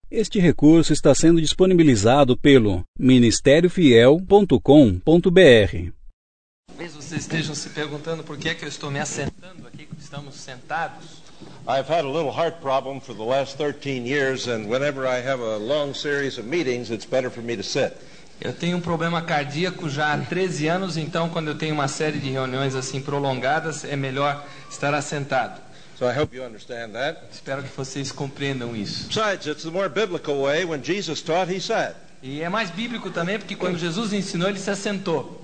Este recurso está sendo disponibilizado pelo ministériofiel.com.br. Talvez vocês estejam se perguntando por que é que eu estou me assentando aqui, estamos sentados. I've had a little heart problem for the last 13 years, and whenever I have a long series of meetings, it's better for me to sit. Eu tenho um problema cardíaco já há 13 anos, então quando eu tenho uma série de reuniões assim prolongadas, é melhor estar assentado. So I hope you understand that. Espero que vocês compreendam isso. Besides, it's the more biblical way. When Jesus taught, he sat. E é mais bíblico também, porque quando Jesus ensinou, ele se assentou.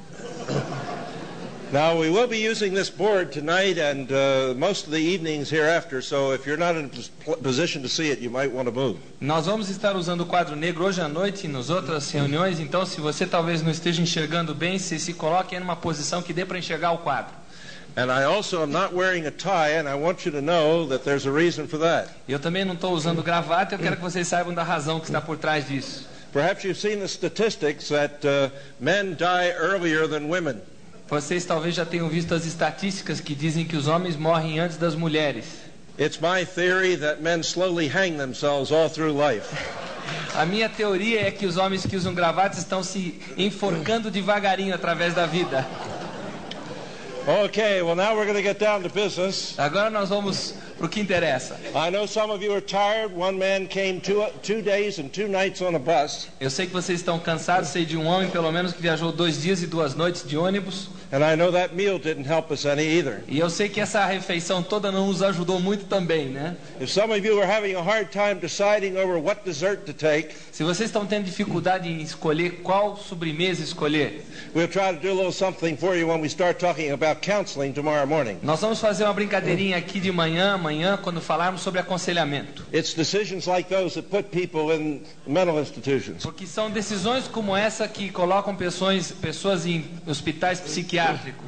Now, we will be using this board tonight and most of the evenings hereafter, so if you're not in a position to see it, you might want to move. Nós vamos estar usando o quadro negro hoje à noite e nas outras reuniões, então se você talvez não esteja enxergando bem, se coloque em uma posição que dê para enxergar o quadro. And I also am not wearing a tie, and I want you to know that there's a reason for that. Eu também não estou usando gravata, eu quero que vocês saibam da razão que está por trás disso. Perhaps you've seen the statistics that men die earlier than women. Vocês talvez já tenham visto as estatísticas que dizem que os homens morrem antes das mulheres. It's my theory that men slowly hang themselves all through life. A minha teoria é que os homens que usam gravatas estão se enforcando devagarinho através da vida. Okay, well now we're going to get down to business. Agora nós vamos para o que interessa. I know some of you are tired. One man came 2 days and 2 nights on a bus. Eu sei que vocês estão cansados, sei de um homem pelo menos que viajou 2 dias e 2 noites de ônibus. And I know that meal didn't help us any either. E eu sei que essa refeição toda não nos ajudou muito também, né? If some of you are having a hard time deciding over what dessert to take, se vocês estão tendo dificuldade em escolher qual sobremesa escolher, we'll try to do a little something for you when we start talking about counseling tomorrow morning. Nós vamos fazer uma brincadeirinha aqui de amanhã, quando falarmos sobre aconselhamento. It's decisions like those that put people in mental institutions. Porque são decisões como essa que colocam pessoas em hospitais psiquiátricos.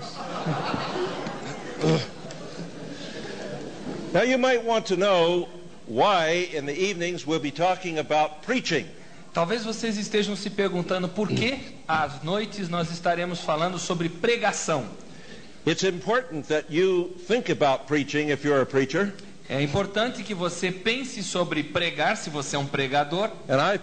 Now you might want to know why in the evenings we'll be talking about preaching. Talvez vocês estejam se perguntando por que às noites nós estaremos falando sobre pregação. It's important that you think about preaching if you're a preacher. É importante que você pense sobre pregar se você é um pregador. And I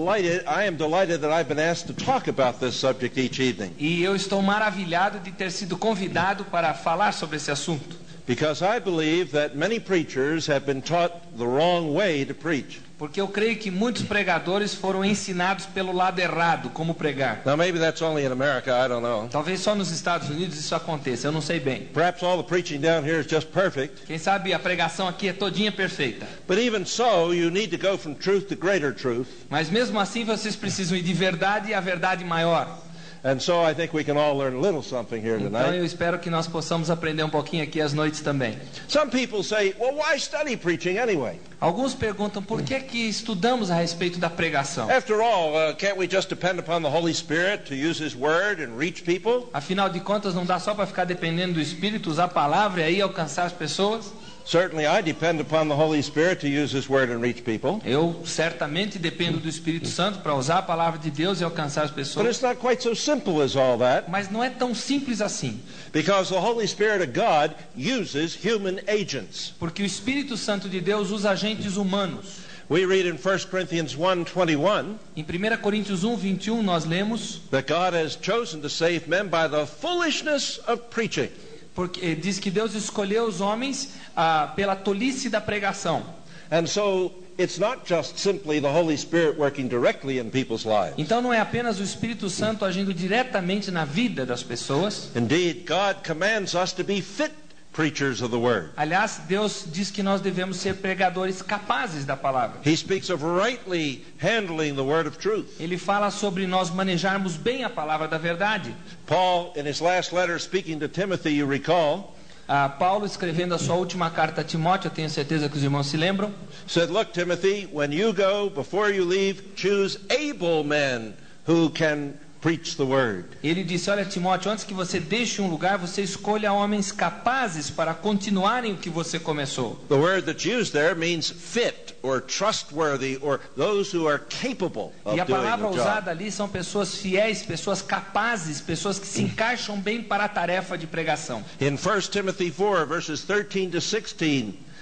am delighted that I've been asked to talk about this subject each evening. E eu estou maravilhado de ter sido convidado para falar sobre esse assunto. Because I believe that many preachers have been taught the wrong way to preach. Porque eu creio que muitos pregadores foram ensinados pelo lado errado como pregar. Now maybe that's only in America, I don't know. Talvez só nos Estados Unidos isso aconteça, eu não sei bem. Perhaps all the preaching down here is just perfect. Quem sabe a pregação aqui é todinha perfeita. But even so, you need to go from truth to greater truth. Mas mesmo assim vocês precisam ir de verdade a verdade maior. And so I think we can all learn a little something here tonight. Então eu espero que nós possamos aprender um pouquinho aqui às noites também. Some people say, well, why study preaching anyway? Alguns perguntam por que estudamos a respeito da pregação. After all, can't we just depend upon the Holy Spirit to use His Word and reach people? Afinal de contas, não dá só para ficar dependendo do Espírito, usar a palavra e aí alcançar as pessoas? Certainly I depend upon the Holy Spirit to use His Word and reach people. Eu certamente dependo do Espírito Santo para usar a palavra de Deus e alcançar as pessoas. But it's not quite so simple as all that. Mas não é tão simples assim. Because the Holy Spirit of God uses human agents. Porque o Espírito Santo de Deus usa agentes humanos. We read in 1 Corinthians 1:21. Em 1 Coríntios 1:21 nós lemos that God has chosen to save men by the foolishness of preaching. Porque diz que Deus escolheu os homens pela tolice da pregação. And so it's not just simply the Holy Spirit working directly in people's lives. Então não é apenas o Espírito Santo agindo diretamente na vida das pessoas. Indeed, God commands us to be fit preachers of the word. Aliás, Deus diz que nós devemos ser pregadores capazes da palavra. He speaks of rightly handling the word of truth. Ele fala sobre nós manejarmos bem a palavra da verdade. Paul, in his last letter speaking to Timothy, you recall, Paulo, escrevendo a sua última carta a Timóteo, eu tenho certeza que os irmãos se lembram, said, look, Timothy, when you go, before you leave, choose able men who can preach the word. Ele disse, olha, Timóteo, antes que você deixe um lugar, você escolha homens capazes para continuarem o que você começou. The word that's used there means fit or trustworthy or those who are capable of E a doing palavra the job. usada ali são pessoas fiéis, pessoas capazes, pessoas que se encaixam bem para a tarefa de pregação. In 1 Timothy 4 verses 13 to 16,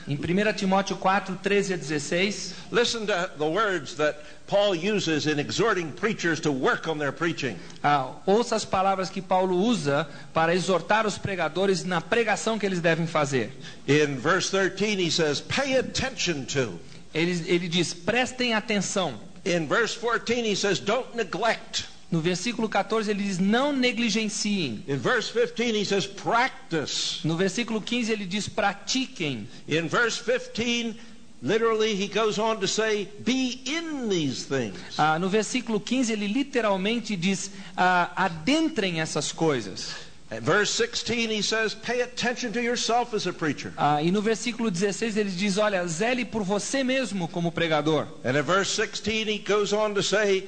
Em 1 Timóteo 4, 13 a 16, Listen to the words that Paul uses in exhorting preachers to work on their preaching. ouça as palavras que Paulo usa para exortar os pregadores na pregação que eles devem fazer. In verse 13 he says, pay attention to. Ele diz, prestem atenção. In verse 14 he says, don't neglect. No versículo 14 ele diz, não negligenciem. In verse 15 he says, practice. No versículo 15 ele diz, pratiquem. In verse 15, literally he goes on to say, be in these things. No versículo 15 ele literalmente diz, adentrem essas coisas. At verse 16 he says, pay attention to yourself as a preacher. E no versículo 16 ele diz, olha, zele por você mesmo como pregador. And at verse 16 he goes on to say,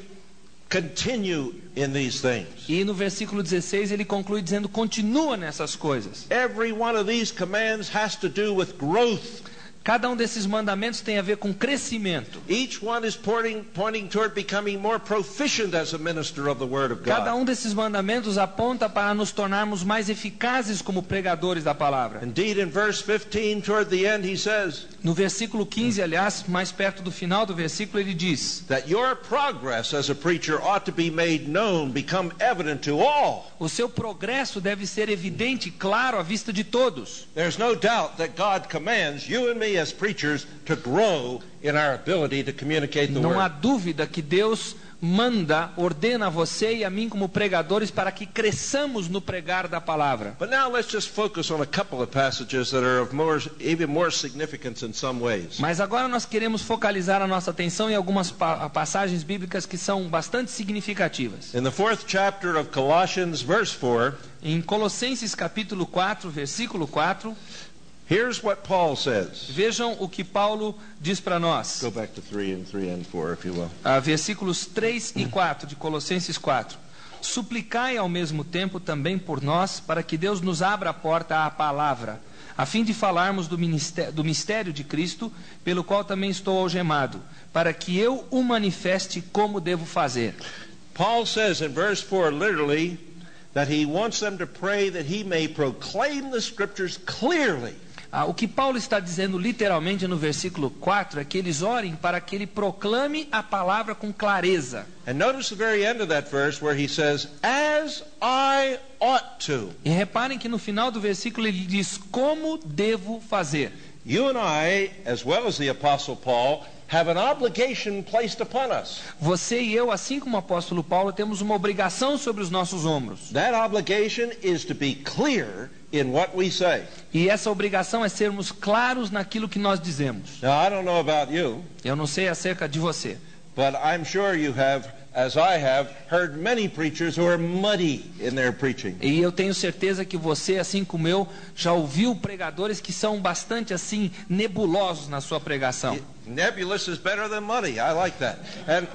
continue in these things. E no versículo 16 ele conclui dizendo, continua nessas coisas. Every one of these commands has to do with growth. Cada desses mandamentos tem a ver com crescimento. Each one is pointing toward becoming more proficient as a minister of the Word of Cada God. desses mandamentos aponta para nos tornarmos mais eficazes como pregadores da palavra. Indeed, in verse 15, toward the end, he says No versículo 15, aliás, mais perto do final do versículo, ele diz, that your progress as a preacher ought to be made known, become evident to all. o seu progresso deve ser evidente e claro à vista de todos. There's no doubt that God commands you and me as preachers to grow in our ability to communicate the Não há Word. dúvida que Deus ordena a você e a mim como pregadores para que cresçamos no pregar da palavra. But now let's just focus on a couple of passages that are of even more significance in some ways. Mas agora nós queremos focalizar a nossa atenção em algumas passagens bíblicas que são bastante significativas. In the 4th chapter of Colossians, verse 4, Em Colossenses capítulo 4, versículo 4, here's what Paul says. vejam o que Paulo diz para nós. Go back to 3 and 4, if you will. Versículos 3 e 4 de Colossenses 4. Suplicai ao mesmo tempo também por nós, para que Deus nos abra a porta à palavra, a fim de falarmos do mistério de Cristo, pelo qual também estou algemado, para que eu o manifeste como devo fazer. Paul says in verse 4, literally, that he wants them to pray that he may proclaim the Scriptures clearly. O que Paulo está dizendo literalmente no versículo 4 é que eles orem para que ele proclame a palavra com clareza. And notice the very end of that verse where he says, as I ought to. E reparem que no final do versículo ele diz, como devo fazer. You and I, as well as the Apostle Paul, have an obligation placed upon us. Você e eu, assim como o apóstolo Paulo, temos uma obrigação sobre os nossos ombros. That obligation is to be clear in what we say. E essa obrigação é sermos claros naquilo que nós dizemos. Now, I don't know about you, Eu não sei acerca de você, but I'm sure you have, as I have, heard many preachers who are muddy in their preaching. e eu tenho certeza que você, assim como eu, já ouviu pregadores que são bastante assim nebulosos na sua pregação. Nebulous is better than muddy. I like that. And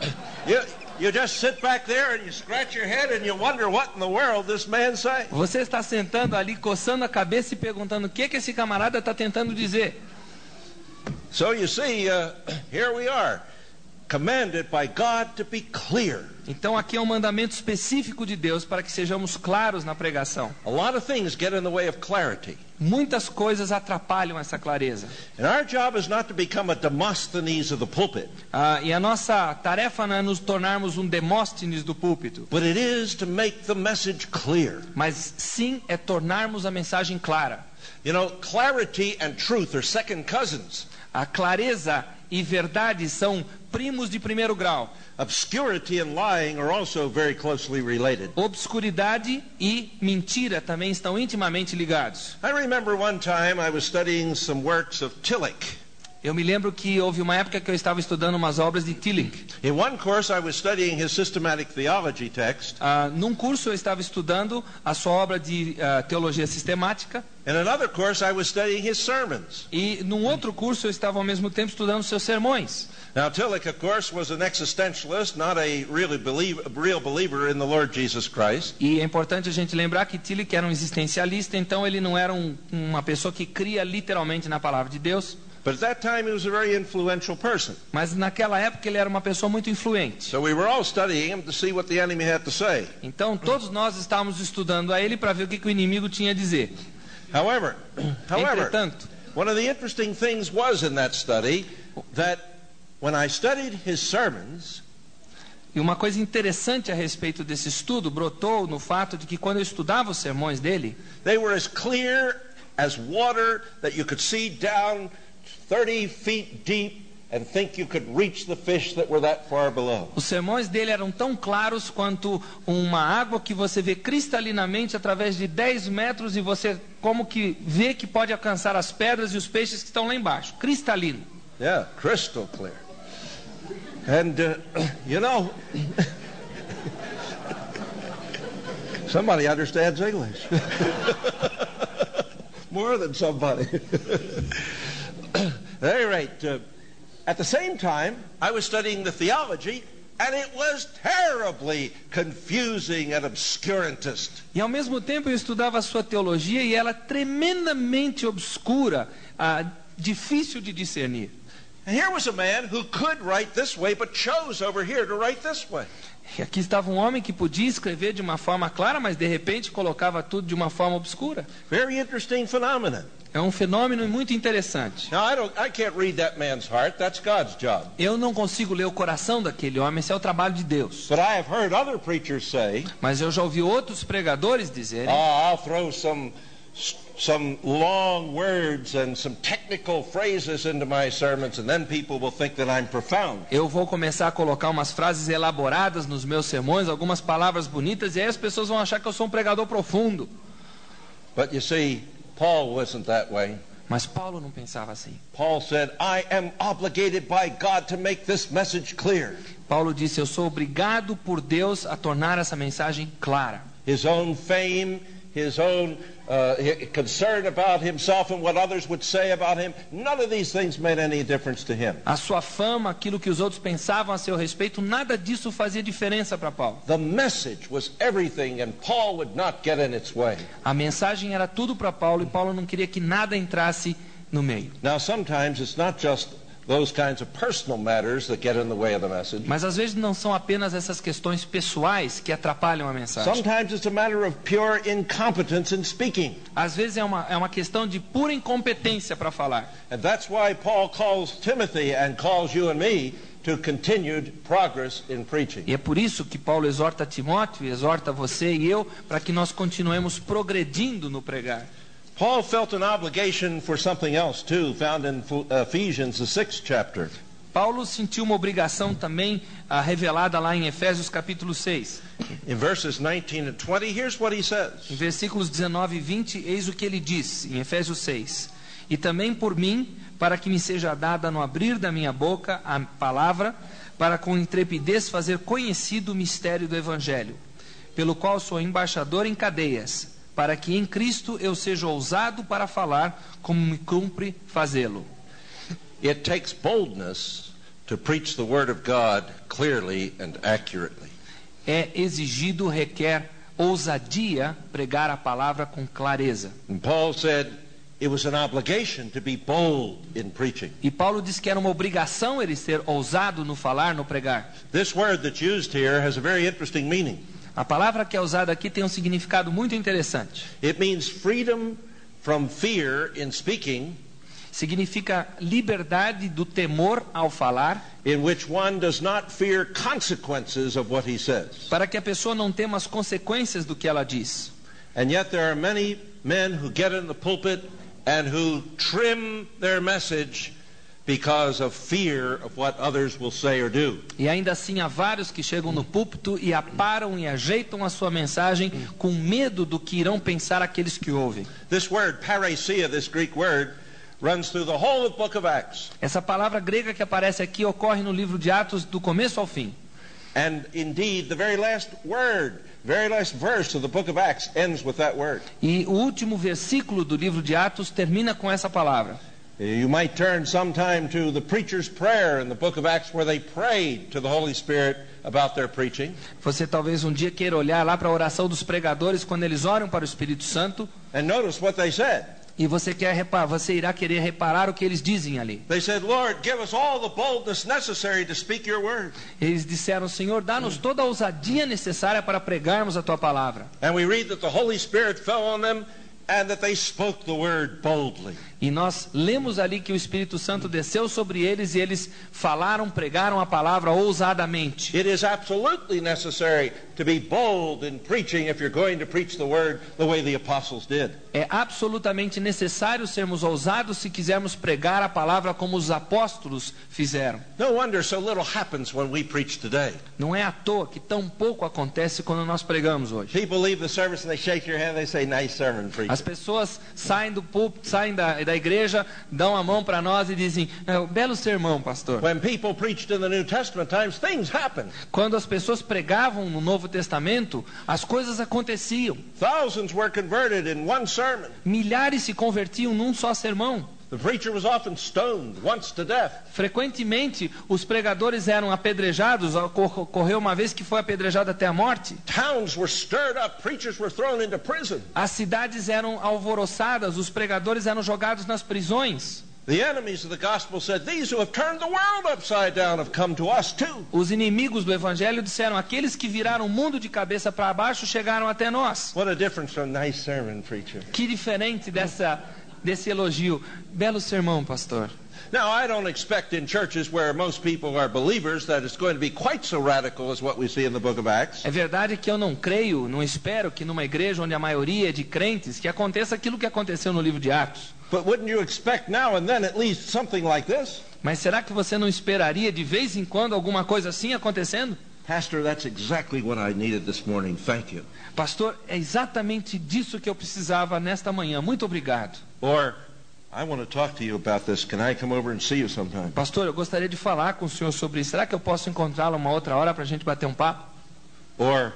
you just sit back there and you scratch your head and you wonder what in the world this man's saying. Você está sentando ali, coçando a cabeça e perguntando o que esse camarada está tentando dizer. So you see, here we are, commanded by God to be clear. Então aqui é um mandamento específico de Deus para que sejamos claros na pregação. A lot of things get in the way of clarity. Muitas coisas atrapalham essa clareza. And our job is not to become a Demosthenes of the pulpit, E a nossa tarefa não é nos tornarmos um Demóstenes do púlpito, but it is to make the message clear. mas sim é tornarmos a mensagem clara. You know, clarity and truth are second cousins. A clareza e verdade são primos de primeiro grau. Obscurity and lying are also very closely related. Obscuridade e mentira também estão intimamente ligados. I remember one time I was studying some works of Tillich. Eu me lembro que houve uma época que eu estava estudando umas obras de Tillich. In one course I was studying his systematic theology text. Num curso eu estava estudando a sua obra de teologia sistemática. In another course I was studying his sermons. E num outro curso eu estava ao mesmo tempo estudando seus sermões. Now Tillich, of course, was an existentialist, not a real believer in the Lord Jesus Christ. E é importante a gente lembrar que Tillich era um existencialista, então ele não era uma pessoa que cria literalmente na palavra de Deus. But at that time he was a very influential person. Mas naquela época ele era uma pessoa muito influente. So we were all studying him to see what the enemy had to say. Então todos nós estávamos estudando a ele para ver o que o inimigo tinha a dizer. However, Entretanto, One of the interesting things was in that study that when I studied his sermons, E uma coisa interessante a respeito desse estudo brotou no fato de que quando eu estudava os sermões dele, they were as clear as water that you could see down 30 feet deep and think you could reach the fish that were that far below. os sermões dele eram tão claros quanto uma água que você vê cristalinamente através de 10 metros e você como que vê que pode alcançar as pedras e os peixes que estão lá embaixo. Cristalino. Yeah, crystal clear. And, you know, somebody understands English. More than somebody. At any rate, at the same time, I was studying the theology, and it was terribly confusing and obscurantist. E ao mesmo tempo eu estudava a sua teologia e ela é tremendamente obscura, difícil de discernir. And here was a man who could write this way, but chose over here to write this way. E aqui estava um homem que podia escrever de uma forma clara, mas de repente colocava tudo de uma forma obscura. Very interesting phenomenon. É um fenômeno muito interessante. Now, I can't read that man's heart. That's God's job. Eu não consigo ler o coração daquele homem, esse é o trabalho de Deus. But I have heard other preachers say, Mas eu já ouvi outros pregadores dizerem: I'll throw some long words and some technical phrases into my sermons, and then people will think that I'm profound. eu vou começar a colocar umas frases elaboradas nos meus sermões, algumas palavras bonitas, e aí as pessoas vão achar que eu sou um pregador profundo. But you see, Paul wasn't that way. Mas Paulo não pensava assim. Paul said, I am obligated by God to make this message clear. Paulo disse: eu sou obrigado por Deus a tornar essa mensagem clara. His own fame, his own concern about himself and what others would say about him, none of these things made any difference to him. A sua fama, aquilo que os outros pensavam a seu respeito, nada disso fazia diferença para Paulo. The message was everything, and Paul would not get in its way. A mensagem era tudo para Paulo e Paulo não queria que nada entrasse no meio. Now, sometimes it's not just those kinds of personal matters that get in the way of the message. Mas às vezes não são apenas essas questões pessoais que atrapalham a mensagem. Sometimes it's a matter of pure incompetence in speaking. Às vezes é uma questão de pura incompetência para falar. And that's why Paul calls Timothy and calls you and me to continued progress in preaching. E é por isso que Paulo exorta Timóteo, exorta você e eu, para que nós continuemos progredindo no pregar. Paul felt an obligation for something else too, found in Ephesians, the 6th chapter. Paulo sentiu uma obrigação também revelada lá em Efésios capítulo 6. In verses 19 and 20, here's what he says. Em versículos 19 e 20, eis o que ele diz, em Efésios 6. E também por mim, para que me seja dada no abrir da minha boca a palavra, para com intrepidez fazer conhecido o mistério do Evangelho, pelo qual sou embaixador em cadeias, para que em Cristo eu seja ousado para falar como me cumpre fazê-lo. It takes boldness to preach the word of God clearly and accurately. É exigido, requer ousadia pregar a palavra com clareza. And Paul said it was an obligation to be bold in preaching. E Paulo diz que era uma obrigação ele ser ousado no falar, no pregar. This word that's used here has a very interesting meaning. A palavra que é usada aqui tem um significado muito interessante. It means freedom from fear in speaking, Significa liberdade do temor ao falar, in which one does not fear consequences of what he says. para que a pessoa não tema as consequências do que ela diz. And yet there are many men who get in the pulpit and who trim their message because of fear of what others will say or do. E ainda assim há vários que chegam no púlpito e aparam e ajeitam a sua mensagem com medo do que irão pensar aqueles que ouvem. This word, parousia, this Greek word, runs through the whole of the book of Acts. Essa palavra grega que aparece aqui ocorre no livro de Atos do começo ao fim. And indeed, the very last word, very last verse of the book of Acts ends with that word. E o último versículo do livro de Atos termina com essa palavra. You might turn sometime to the preacher's prayer in the book of Acts where they prayed to the Holy Spirit about their preaching. Você talvez um dia queira olhar lá para a oração dos pregadores quando eles oram para o Espírito Santo. And notice what they said. E você irá querer reparar o que eles dizem ali. They said, Lord, give us all the boldness necessary to speak your word. Eles disseram: Senhor, dá-nos toda a ousadia necessária para pregarmos a tua palavra. And we read that the Holy Spirit fell on them and that they spoke the word boldly. E nós lemos ali que o Espírito Santo desceu sobre eles e eles falaram, pregaram a palavra ousadamente. It is absolutely necessary to be bold in preaching if you're going to preach the word the way the apostles did. É absolutamente necessário sermos ousados se quisermos pregar a palavra como os apóstolos fizeram. No wonder so little happens when we preach today. Não é à toa que tão pouco acontece quando nós pregamos hoje. People leave the service and they shake your hand, they say, "Nice sermon, preacher." As pessoas saem do púlpito, saem da igreja, dão a mão para nós e dizem, belo sermão, pastor. When people preached in the New Testament times, things happened. Quando as pessoas pregavam no Novo Testamento, as coisas aconteciam. Thousands were converted in one sermon. Milhares se convertiam num só sermão. The preacher was often stoned, once to death. Frequentemente, os pregadores eram apedrejados. Ocorreu uma vez que foi apedrejado até a morte. Towns were stirred up, preachers were thrown into prison. As cidades eram alvoroçadas, os pregadores eram jogados nas prisões. The enemies of the gospel said, "These who have turned the world upside down have come to us too." Os inimigos do evangelho disseram, aqueles que viraram o mundo de cabeça para baixo chegaram até nós. What a difference from nice sermon, preacher. Que diferente desse elogio. Belo sermão, pastor. Now, I don't expect in churches where most people are believers that it's going to be quite so radical as what we see in the book of Acts. É verdade que eu não creio, não espero que numa igreja onde a maioria é de crentes, que aconteça aquilo que aconteceu no livro de Atos. But wouldn't you expect now and then at least something like this? Mas será que você não esperaria de vez em quando alguma coisa assim acontecendo? Pastor, that's exactly what I needed this morning. Thank you. Pastor, é exatamente disso que eu precisava nesta manhã. Muito obrigado. Or, I want to talk to you about this. Can I come over and see you sometime? Pastor, eu gostaria de falar com o senhor sobre isso. Será que eu posso encontrá-lo uma outra hora para a gente bater um papo? Or,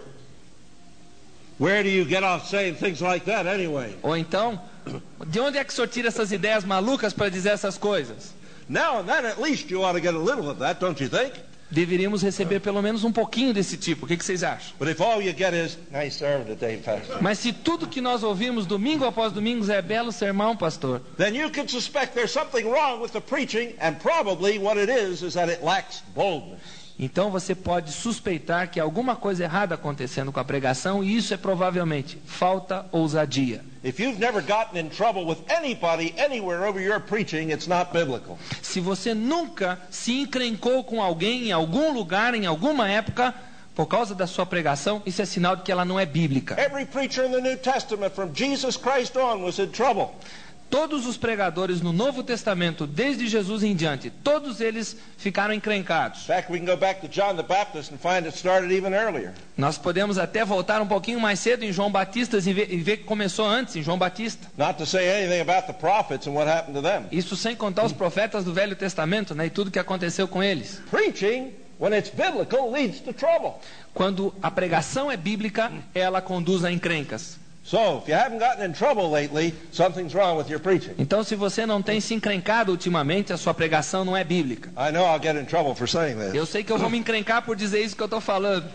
where do you get off saying things like that anyway? Ou então, de onde é que o senhor tira essas ideias malucas para dizer essas coisas? Now and then at least you ought to get a little of that, don't you think? Deveríamos receber pelo menos um pouquinho desse tipo. O que vocês acham? But if all you get is, "Nice sermon today, Pastor," Mas se tudo que nós ouvimos domingo após domingo é belo sermão, pastor, then you can suspect there's something wrong with the preaching, and probably what it is that it lacks boldness. então você pode suspeitar que há alguma coisa errada acontecendo com a pregação, e isso é provavelmente falta ousadia. If you've never gotten in trouble with anybody anywhere over your preaching, it's not biblical. Se você nunca se encrencou com alguém em algum lugar, em alguma época, por causa da sua pregação, isso é sinal de que ela não é bíblica. Every preacher in the New Testament from Jesus Christ on was in trouble. Todos os pregadores no Novo Testamento, desde Jesus em diante, todos eles ficaram encrencados. In fact, we can go back to John the Baptist and find it started even earlier. Nós podemos até voltar um pouquinho mais cedo em João Batista e ver que começou antes, em João Batista. Not to say anything about the prophets and what happened to them. Isso sem contar os profetas do Velho Testamento, né, e tudo que aconteceu com eles. Preaching, when it's biblical, leads to trouble. Quando a pregação é bíblica, ela conduz a encrencas. So, if you haven't gotten in trouble lately, something's wrong with your preaching. Então, se você não tem se encrencado ultimamente, a sua pregação não é bíblica. I know I'll get in trouble for saying this. Eu sei que eu vou me encrencar por dizer isso que eu estou falando.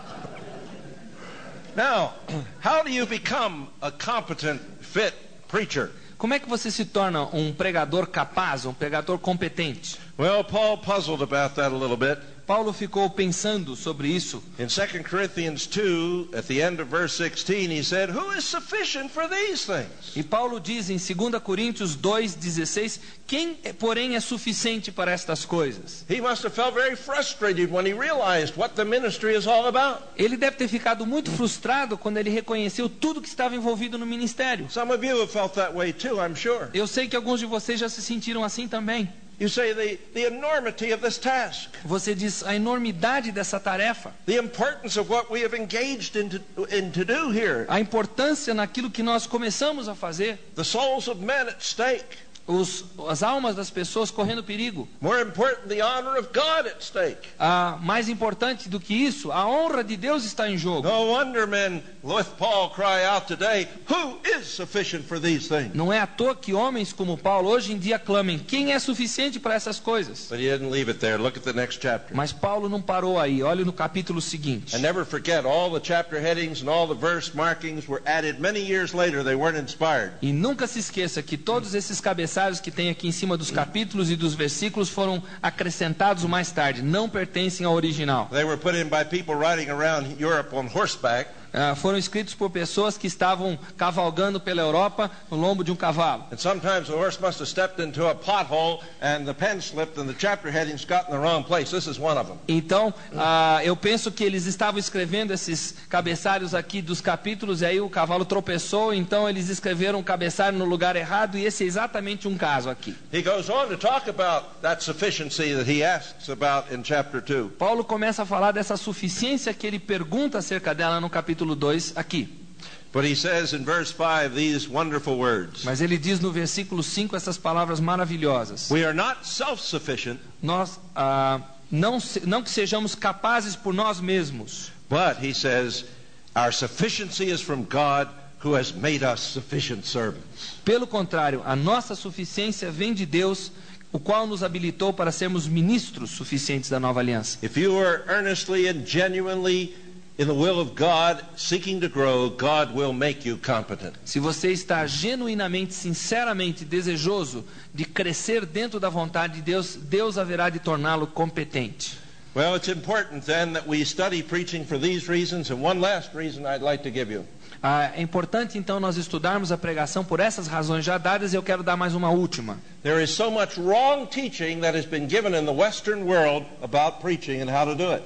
Now, how do you become a competent, fit preacher? Como é que você se torna um pregador capaz, um pregador competente? Well, Paul puzzled about that a little bit. Paulo ficou pensando sobre isso. In 2 Corinthians 2, at the end of verse 16, he said, "Who is sufficient for these things?" E Paulo diz em 2 Coríntios 2:16, quem, porém, é suficiente para estas coisas? He must have felt very frustrated when he realized what the ministry is all about. Ele deve ter ficado muito frustrado quando ele reconheceu tudo que estava envolvido no ministério. Some of you have felt that way too, I'm sure. Eu sei que alguns de vocês já se sentiram assim também. You say the enormity of this task, Você diz a enormidade dessa tarefa, the importance of what we have engaged in to do here, a importância naquilo que nós começamos a fazer, the souls of men at stake, as almas das pessoas correndo perigo. more important, the honor of God at stake. Mais importante do que isso, a honra de Deus está em jogo. No wonder men with Paul cry out today, "Who is sufficient for these things?" Não é à toa que homens como Paulo hoje em dia clamem, quem é suficiente para essas coisas? But he didn't leave it there. Look at the next chapter. Mas Paulo não parou aí, olhe no capítulo seguinte. And never forget, all the chapter headings and all the verse markings were added many years later. They weren't inspired. E nunca se esqueça que todos esses cabeçalhos que tem aqui em cima dos capítulos e dos versículos foram acrescentados mais tarde, não pertencem ao original. They were put in by people riding around Europe on horseback. foram escritos por pessoas que estavam cavalgando pela Europa no lombo de um cavalo. And sometimes the horse must have stepped into a pothole and the pen slipped and the chapter headings got in the wrong place. This is one of them. Então, eu penso que eles estavam escrevendo esses cabeçalhos aqui dos capítulos e aí o cavalo tropeçou, então eles escreveram o cabeçalho no lugar errado e esse é exatamente um caso aqui. He goes on to talk about that sufficiency that he asks about in chapter 2. Paulo começa a falar dessa suficiência que ele pergunta acerca dela no capítulo 2 aqui. But he says in verse 5 these wonderful words. Mas ele diz no versículo 5 essas palavras maravilhosas. We are not self-sufficient. Nós não que sejamos capazes por nós mesmos. But he says our sufficiency is from God who has made us sufficient servants. Pelo contrário, a nossa suficiência vem de Deus, o qual nos habilitou para sermos ministros suficientes da nova aliança. If you are earnestly and genuinely in the will of God, seeking to grow, God will make you competent. Se você está genuinamente, sinceramente desejoso de crescer dentro da vontade de Deus, Deus haverá de torná-lo competente. Well, it's important then that we study preaching for these reasons, and one last reason I'd like to give you. É importante então nós estudarmos a pregação por essas razões já dadas e eu quero dar mais uma última. There is so much wrong teaching that has been given in the Western world about preaching and how to do it.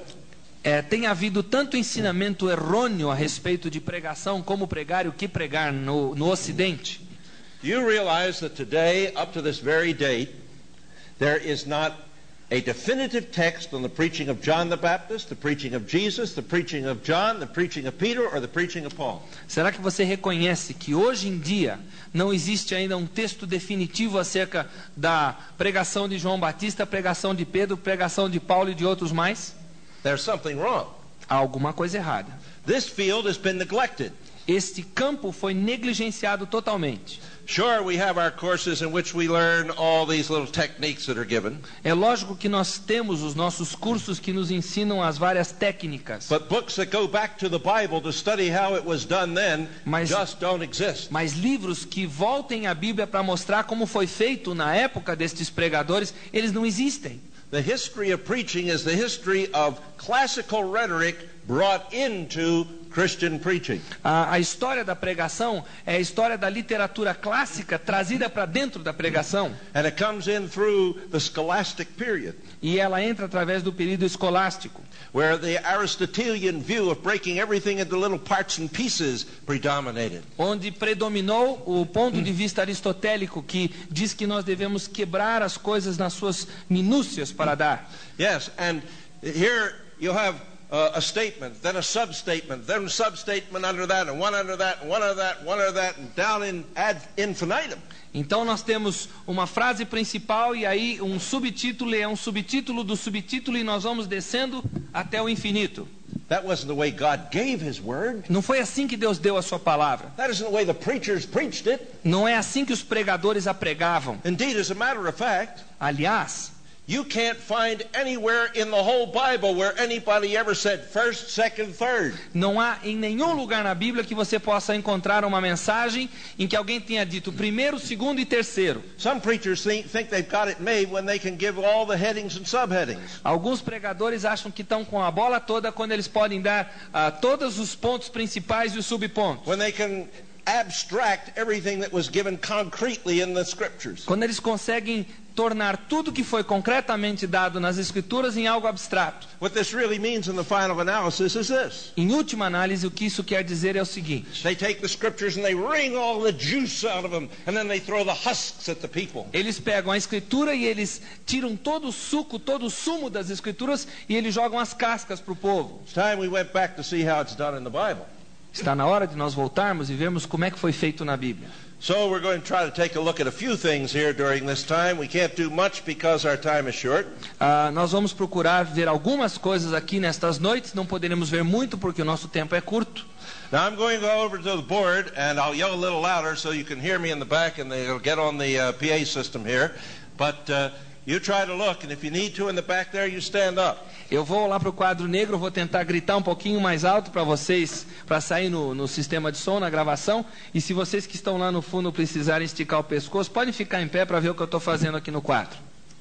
Tem havido tanto ensinamento errôneo a respeito de pregação, como pregar e o que pregar no Ocidente. Do you realize that today, up to this very date, there is not a definitive text on the preaching of John the Baptist, the preaching of Jesus, the preaching of John, the preaching of Peter, or the preaching of Paul? Será que você reconhece que hoje em dia não existe ainda um texto definitivo acerca da pregação de João Batista, pregação de Pedro, pregação de Paulo e de outros mais? There's something wrong. Há alguma coisa errada. This field has been neglected. Este campo foi negligenciado totalmente. Sure, we have our courses in which we learn all these little techniques that are given. É lógico que nós temos os nossos cursos que nos ensinam as várias técnicas. But books that go back to the Bible to study how it was done then just don't exist. Mas livros que voltem à Bíblia para mostrar como foi feito na época destes pregadores, eles não existem. The history of preaching is the history of classical rhetoric brought into Christian preaching. A história da pregação é a história da literatura clássica trazida para dentro da pregação. And it comes in through the scholastic period. E ela entra através do período escolástico. Where the Aristotelian view of breaking everything into little parts and pieces predominated. Onde predominou o ponto de vista aristotélico que diz que nós devemos quebrar as coisas nas suas minúcias para dar. Yes, and here you have a statement, then a substatement, then a substatement under that, and one under that, and one under that, one under that, and down in ad infinitum. Então nós temos uma frase principal e aí um subtítulo e é um subtítulo do subtítulo e nós vamos descendo até o infinito. That wasn't the way God gave His word. Não foi assim que Deus deu a sua palavra. That isn't the way the preachers preached it. Não é assim que os pregadores a pregavam. Indeed, as a matter of fact, aliás, you can't find anywhere in the whole Bible where anybody ever said first, second, third. Não há em nenhum lugar na Bíblia que você possa encontrar uma mensagem em que alguém tenha dito primeiro, segundo e terceiro. Some preachers think they've got it made when they can give all the headings and subheadings. Alguns pregadores acham que estão com a bola toda quando eles podem dar todos os pontos principais e os subpontos. When they can abstract everything that was given concretely in the scriptures. Quando eles conseguem tornar tudo que foi concretamente dado nas escrituras em algo abstrato. What this really means in the final analysis is this. Em última análise, o que isso quer dizer é o seguinte. They take the scriptures and they wring all the juice out of them and then they throw the husks at the people. Eles pegam a escritura e eles tiram todo o suco, todo o sumo das escrituras e eles jogam as cascas para o povo. It's time we went back to see how it's done in the Bible. Está na hora de nós voltarmos e vermos como é que foi feito na Bíblia. So we're going to try to take a look at a few things here during this time. We can't do much because our time is short. Nós vamos procurar ver algumas coisas aqui nestas noites. Não poderemos ver muito porque o nosso tempo é curto. Now I'm going to go over to the board and I'll yell a little louder so you can hear me in the back and it'll get on the PA system here. But you try to look and if you need to in the back there, you stand up. Eu vou lá para o quadro negro, vou tentar gritar um pouquinho mais alto para vocês, para sair no sistema de som, na gravação. E se vocês que estão lá no fundo precisarem esticar o pescoço, podem ficar em pé para ver o que eu estou fazendo aqui no quadro.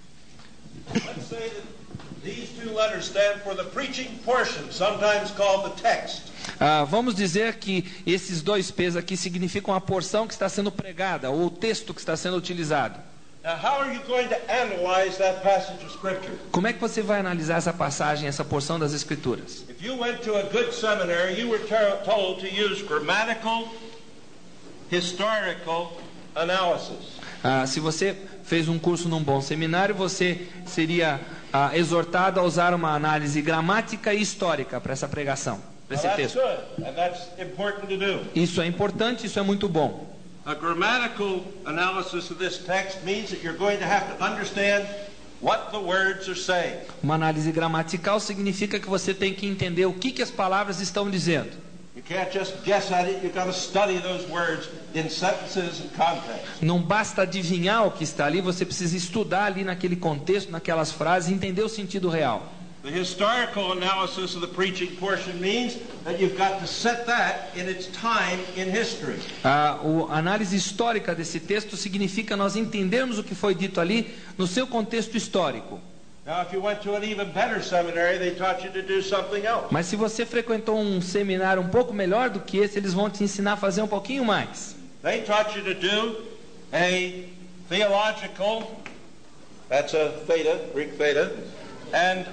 Let's say that these two letters stand for the preaching portion, sometimes called the text. Vamos dizer que esses dois P's aqui significam a porção que está sendo pregada, ou o texto que está sendo utilizado. Now, how are you going to analyze that passage of Scripture? Como é que você vai analisar essa passagem, essa porção das Escrituras? If you went to a good seminary, you were told to use grammatical, historical analysis. Se você fez um curso num bom seminário, você seria exortado a usar uma análise gramática e histórica para essa pregação, para esse Now, that's texto. good, and that's important to do. Isso é importante, isso é muito bom. A grammatical analysis of this text means that you're going to have to understand what the words are saying. Uma análise gramatical significa que você tem que entender o que as palavras estão dizendo. You can't just guess at it, you've got to study those words in sentences and context. Não basta adivinhar o que está ali, você precisa estudar ali naquele contexto, naquelas frases, e entender o sentido real. The historical analysis of the preaching portion means that you've got to set that in its time in history. A análise histórica desse texto significa nós entendermos o que foi dito ali no seu contexto histórico. Now, if you went to an even better seminary, they taught you to do something else. Mas se você frequentou um seminário um pouco melhor do que esse, eles vão te ensinar a fazer um pouquinho mais. They taught you to do a theological, that's a theta, Greek theta, and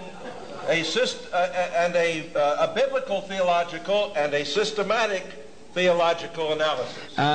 a biblical theological and a systematic theological analysis.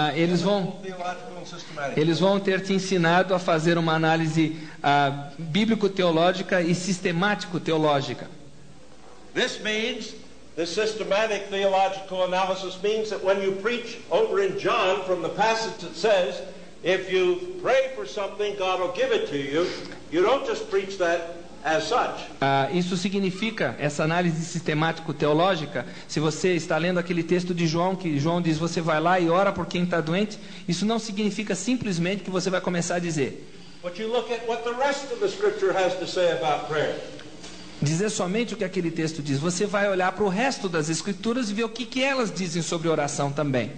Eles vão ter te ensinado a fazer uma análise bíblico-teológica e sistemático-teológica. This means the systematic theological analysis means that when you preach over in John from the passage that says, if you pray for something, God will give it to you, you don't just preach that as such. Isso significa, essa análise sistemático-teológica, se você está lendo aquele texto de João, que João diz, você vai lá e ora por quem está doente, isso não significa simplesmente que você vai começar a dizer. But you look at what the rest of the scripture has to say about prayer. Dizer somente o que aquele texto diz. Você vai olhar para o resto das escrituras e ver o que elas dizem sobre oração também.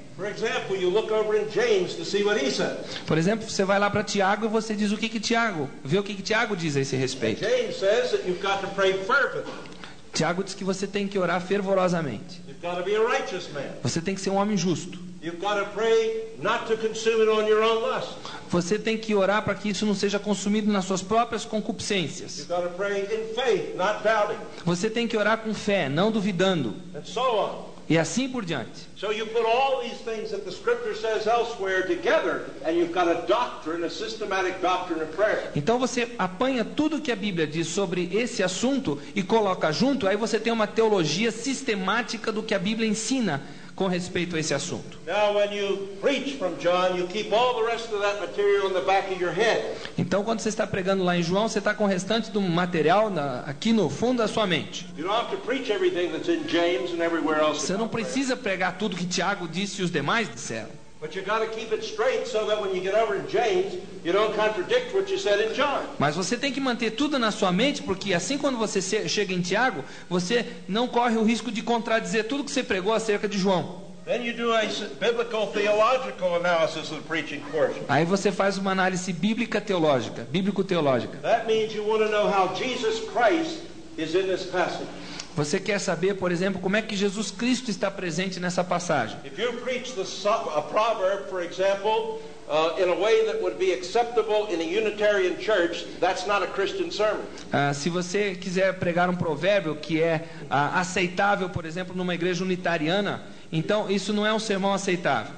Por exemplo, você vai lá para Tiago e você diz o que Tiago, vê o que Tiago diz a esse respeito. Tiago diz que você tem que orar fervorosamente. Você tem que ser um homem justo. Você tem que orar para que isso não seja consumido nas suas próprias concupiscências. Você tem que orar com fé, não duvidando. E assim por diante. Então você apanha tudo que a Bíblia diz sobre esse assunto e coloca junto, aí você tem uma teologia sistemática do que a Bíblia ensina com respeito a esse assunto. Então, quando você está pregando lá em João, você está com o restante do material aqui no fundo da sua mente. Você não precisa pregar tudo que Tiago disse e os demais disseram. Mas você tem que manter tudo na sua mente, porque assim quando você chega em Tiago, você não corre o risco de contradizer tudo que você pregou acerca de João. Aí você faz uma análise bíblica teológica, bíblico-teológica. Você quer saber, por exemplo, como é que Jesus Cristo está presente nessa passagem? Se você quiser pregar um provérbio que é aceitável, por exemplo, numa igreja unitariana, então isso não é um sermão aceitável.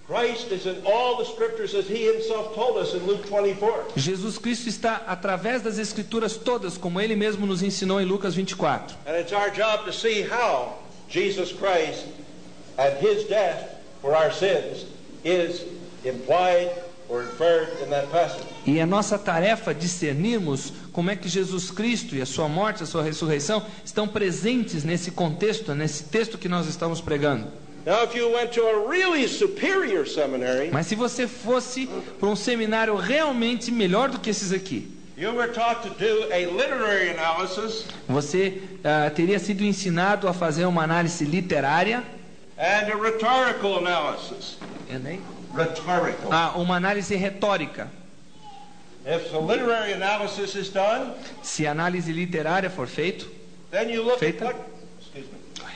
Jesus Cristo está através das escrituras todas, como ele mesmo nos ensinou em Lucas 24. And it's our job to see how Jesus Christ and his death for our sins is implied or inferred in that passage. E é nossa tarefa discernirmos como é que Jesus Cristo e a sua morte, a sua ressurreição estão presentes nesse contexto, nesse texto que nós estamos pregando. Now, if you went to a really superior seminary, mas se você fosse para um seminário realmente melhor do que esses aqui, you were taught to do a literary analysis, você teria sido ensinado a fazer uma análise literária and a rhetorical analysis. Rhetorical. Uma análise retórica. If the literary analysis is done, se a análise literária for feita, then you look at what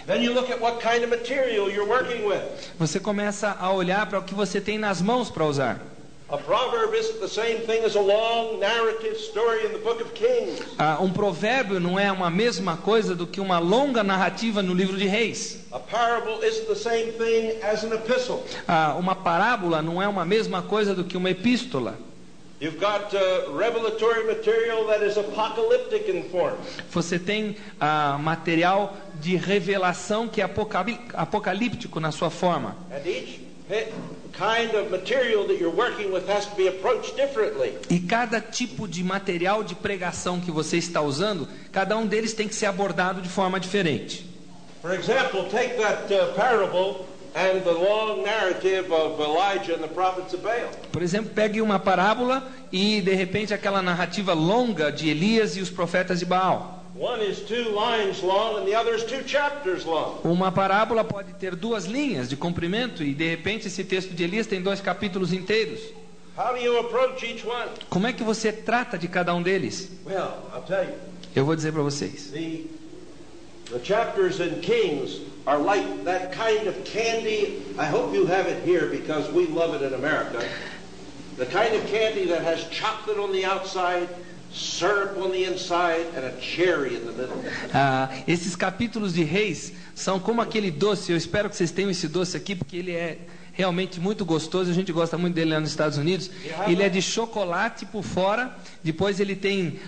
Then you look at what kind of material you're working with. Você começa a olhar para o que você tem nas mãos para usar. A proverb isn't the same thing as a long narrative story in the book of Kings. Um provérbio não é uma mesma coisa do que uma longa narrativa no livro de Reis. A parable isn't the same thing as an epistle. Uma parábola não é uma mesma coisa do que uma epístola. You've got revelatory material that is apocalyptic in form. Você tem material de revelação que é apocalíptico na sua forma. And each kind of material that you're working with has to be approached differently. E cada tipo de material de pregação que você está usando, cada um deles tem que ser abordado de forma diferente. For example, take that parable and the long narrative of Elijah and the prophets of Baal. Por exemplo, pegue uma parábola e de repente aquela narrativa longa de Elias e os profetas de Baal. One is 2 lines long and the other is 2 chapters long. Uma parábola pode ter 2 linhas de comprimento e de repente esse texto de Elias tem 2 capítulos inteiros. How do you approach each one? Como é que você trata de cada um deles? Well, I'll tell you. Eu vou dizer para vocês. The chapters in Kings are like that kind of candy. I hope you have it here because we love it in America. The kind of candy that has chocolate on the outside, syrup on the inside, and a cherry in the middle. Esses capítulos de Reis são como aquele doce. Eu espero que vocês tenham esse doce aqui porque ele é realmente muito gostoso. A gente gosta muito dele lá nos Estados Unidos. Ele é de chocolate por fora. Depois ele tem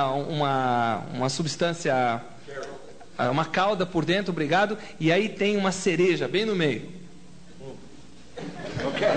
uma substância, uma calda por dentro, obrigado. E aí tem uma cereja bem no meio. Okay.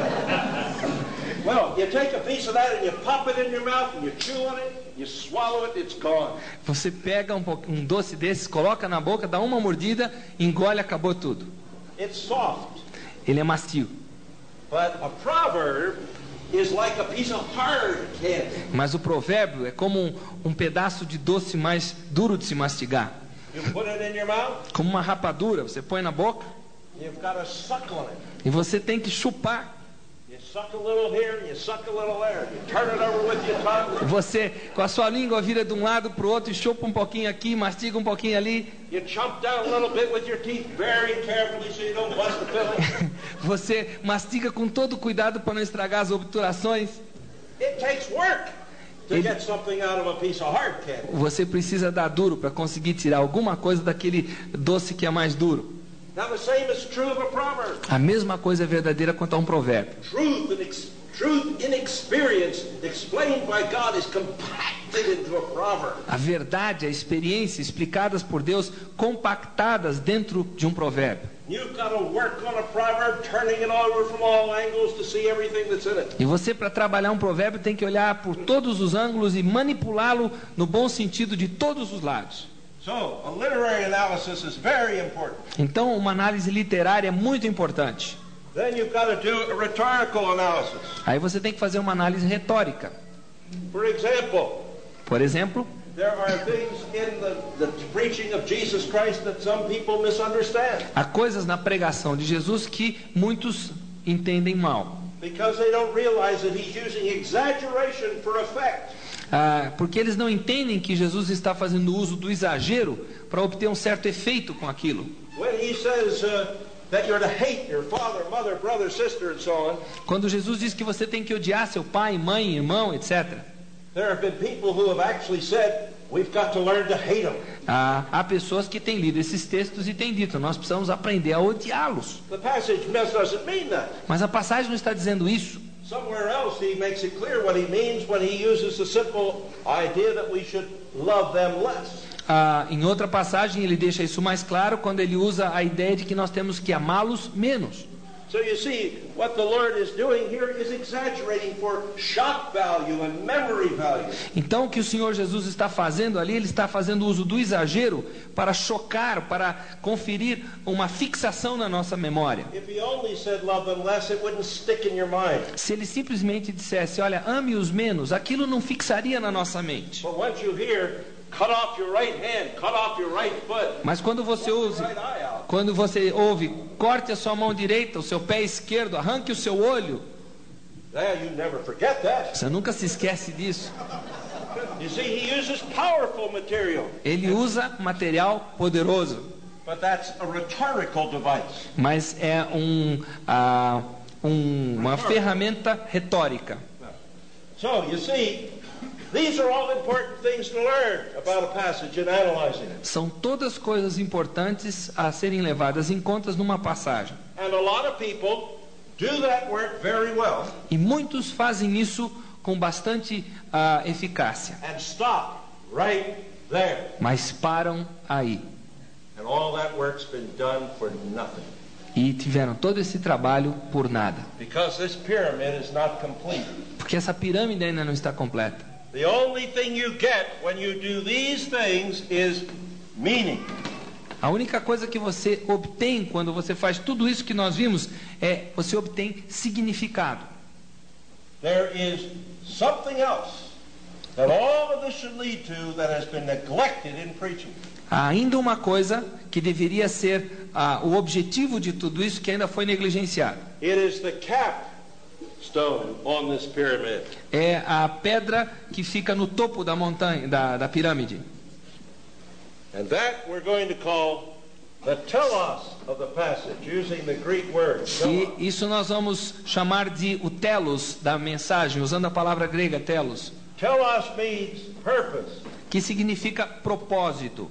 Well, you take a piece of that and you pop it in your mouth and you chew on it, you swallow it, it's gone. Você pega um doce desses, coloca na boca, dá uma mordida, engole, acabou tudo. It's soft. Ele é macio. But a proverb is like a piece of hard candy. Mas o provérbio é como um pedaço de doce mais duro de se mastigar. You put it in your mouth, Como uma rapadura, você põe na boca you've got to suck on it. e você tem que chupar. You suck a little here, you suck a little there. You turn it over with your tongue. Você, com a sua língua, vira de um lado para o outro e chupa um pouquinho aqui, mastiga um pouquinho ali. You chomp down a little bit with your teeth very carefully so you don't bust the filling. Você mastiga com todo cuidado para não estragar as obturações. It takes work to get something out of a piece of hard candy. Você precisa dar duro para conseguir tirar alguma coisa daquele doce que é mais duro. Now the same is true of a proverb. A mesma coisa é verdadeira quanto a um provérbio. Truth in experience explained by God is compacted into a proverb. A verdade, a experiência explicadas por Deus, compactadas dentro de um provérbio. You've got to work on a proverb, turning it over from all angles to see everything that's in it. E você, para trabalhar um provérbio, tem que olhar por todos os ângulos e manipulá-lo no bom sentido de todos os lados. So, a literary analysis is very important. Então, uma análise literária é muito importante. Then you've got to do a rhetorical analysis. Aí você tem que fazer uma análise retórica. For example, Por exemplo, there are things in the preaching of Jesus Christ that some people misunderstand há coisas na pregação de Jesus que muitos entendem mal. because they don't realize that he's using exaggeration for effect. Porque eles não entendem que Jesus está fazendo uso do exagero para obter um certo efeito com aquilo. When he says that you're to hate your father, mother, brother, sister, and so on, Quando Jesus diz que você tem que odiar seu pai, mãe, irmão, etc. there have been people who have actually said we've got to learn to hate them. Há pessoas que têm lido esses textos e têm dito, nós precisamos aprender a odiá-los. The passage doesn't mean that. Mas a passagem não está dizendo isso. Somewhere else he makes it clear what he means when he uses the simple idea that we should love them less. Em outra passagem ele deixa isso mais claro quando ele usa a ideia de que nós temos que amá-los menos. So you see, what the Lord is doing here is exaggerating for shock value and memory value. Então o que o Senhor Jesus está fazendo ali, ele está fazendo uso do exagero para chocar, para conferir uma fixação na nossa memória. If he only said love them less, it wouldn't stick in your mind. Se ele simplesmente dissesse, olha, ame-os menos, aquilo não fixaria na nossa mente. But once you hear, cut off your right hand, cut off your right foot, Mas quando você right eye out, ouve, corte a sua mão direita, o seu pé esquerdo, arranque o seu olho, you never forget that. você nunca se esquece disso. You see, he uses powerful material. Ele usa material poderoso. but that's a rhetorical device. Mas é uma ferramenta retórica. So, you see, these are all important things to learn about a passage and analyzing it. São todas coisas importantes a serem levadas em conta numa passagem. And a lot of people do that work very well. E muitos fazem isso com bastante eficácia. And stop right there. Mas param aí. And all that work's been done for nothing. E tiveram todo esse trabalho por nada. Because this pyramid is not complete. Porque essa pirâmide ainda não está completa. The only thing you get when you do these things is meaning. A única coisa que você obtém quando você faz tudo isso que nós vimos é você obtém significado. There is something else that all of this should lead to that has been neglected in preaching. Há ainda uma coisa que deveria ser o objetivo de tudo isso que ainda foi negligenciado. It is the capstone on this pyramid. É a pedra que fica no topo da montanha, da pirâmide. And that we're going to call the telos of the passage, using the Greek word. E isso nós vamos chamar de o telos da mensagem, usando a palavra grega telos, Telos means purpose. que significa propósito.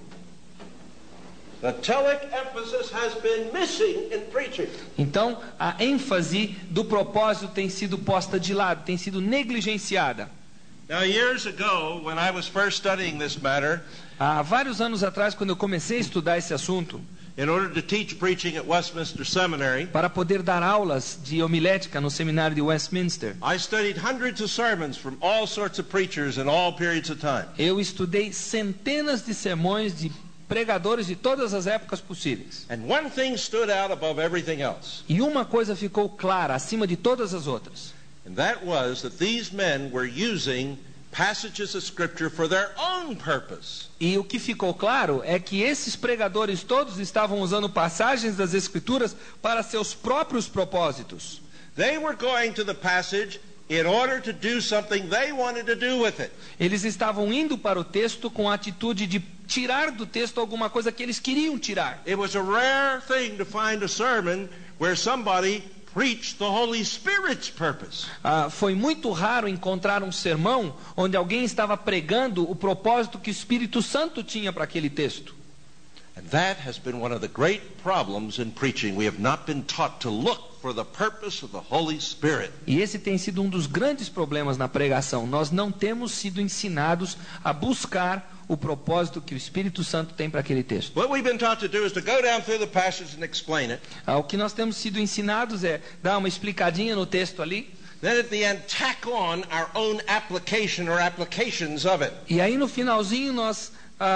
The telic emphasis has been missing in preaching. Então, a ênfase do propósito tem sido posta de lado, tem sido negligenciada. Now, years ago, when I was first studying this matter, Há vários anos atrás, quando eu comecei a estudar esse assunto, in order to teach preaching at Westminster Seminary, para poder dar aulas de homilética no seminário de Westminster, I studied hundreds of sermons from all sorts of preachers in all periods of time. eu estudei centenas de sermões de pregadores de todas as épocas possíveis. And one thing stood out above everything else, E uma coisa ficou clara acima de todas as outras. and that was that these men were using passages of Scripture for their own purpose. E o que ficou claro é que esses pregadores todos estavam usando passagens das Escrituras para seus próprios propósitos. They were going to the passage in order to do something they wanted to do with it. Eles estavam indo para o texto com a atitude de tirar do texto alguma coisa que eles queriam tirar. It was a rare thing to find a sermon where somebody preached the Holy Spirit's purpose. Foi muito raro encontrar um sermão onde alguém estava pregando o propósito que o Espírito Santo tinha para aquele texto. And that has been one of the great problems in preaching. We have not been taught to look for the purpose of the Holy Spirit. E esse tem sido um dos grandes problemas na pregação. Nós não temos sido ensinados a buscar o propósito que o Espírito Santo tem para aquele texto. What we've been taught to do is to go down through the passage and explain it. O que nós temos sido ensinados é dar uma explicadinha no texto ali. Then at the end tack on our own application or applications of it. E aí no finalzinho nós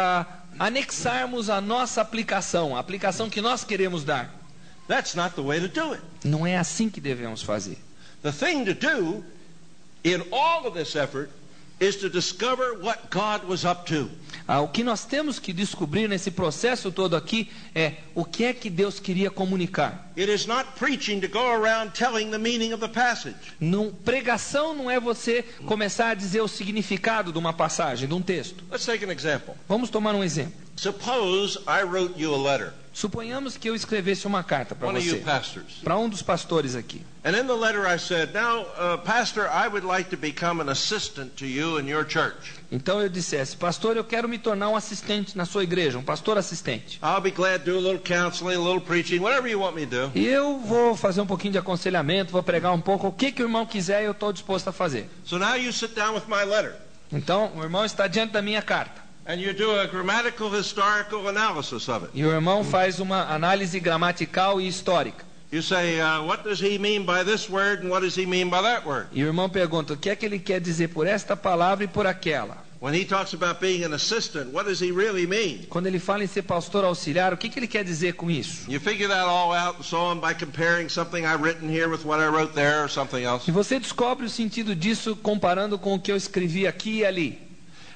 anexarmos a nossa aplicação, a aplicação que nós queremos dar. That's not the way to do it. Não é assim que devemos fazer. The thing to do in all of this effort is to discover what God was up to. O que nós temos que descobrir nesse processo todo aqui é o que é que Deus queria comunicar. It is not preaching to go around telling the meaning of the passage. Pregação não é você começar a dizer o significado de uma passagem, de um texto. Let's take an example. Vamos tomar um exemplo. Suppose I wrote you a letter, Suponhamos que eu escrevesse uma carta para one of you você, pastors. para um dos pastores aqui. And in the letter I said, now, Pastor, I would like to become an assistant to you in your church. Então eu dissesse, pastor, eu quero me tornar um assistente na sua igreja, um pastor assistente. I'll be glad to do a little counseling, a little preaching, whatever you want me to do. E eu vou fazer um pouquinho de aconselhamento, vou pregar um pouco, o que o irmão quiser eu estou disposto a fazer. So now you sit down with my letter. Então o irmão está diante da minha carta. And you do a grammatical, historical analysis of it. E o irmão faz uma análise gramatical e histórica. You say, what does he mean by this word and what does he mean by that word? E o irmão pergunta, o que é que ele quer dizer por esta palavra e por aquela? When he talks about being an assistant, what does he really mean? Quando ele fala em ser pastor auxiliar, o que ele quer dizer com isso? You figure that all out and so on by comparing something I've written here with what I wrote there or something else. E você descobre o sentido disso comparando com o que eu escrevi aqui e ali.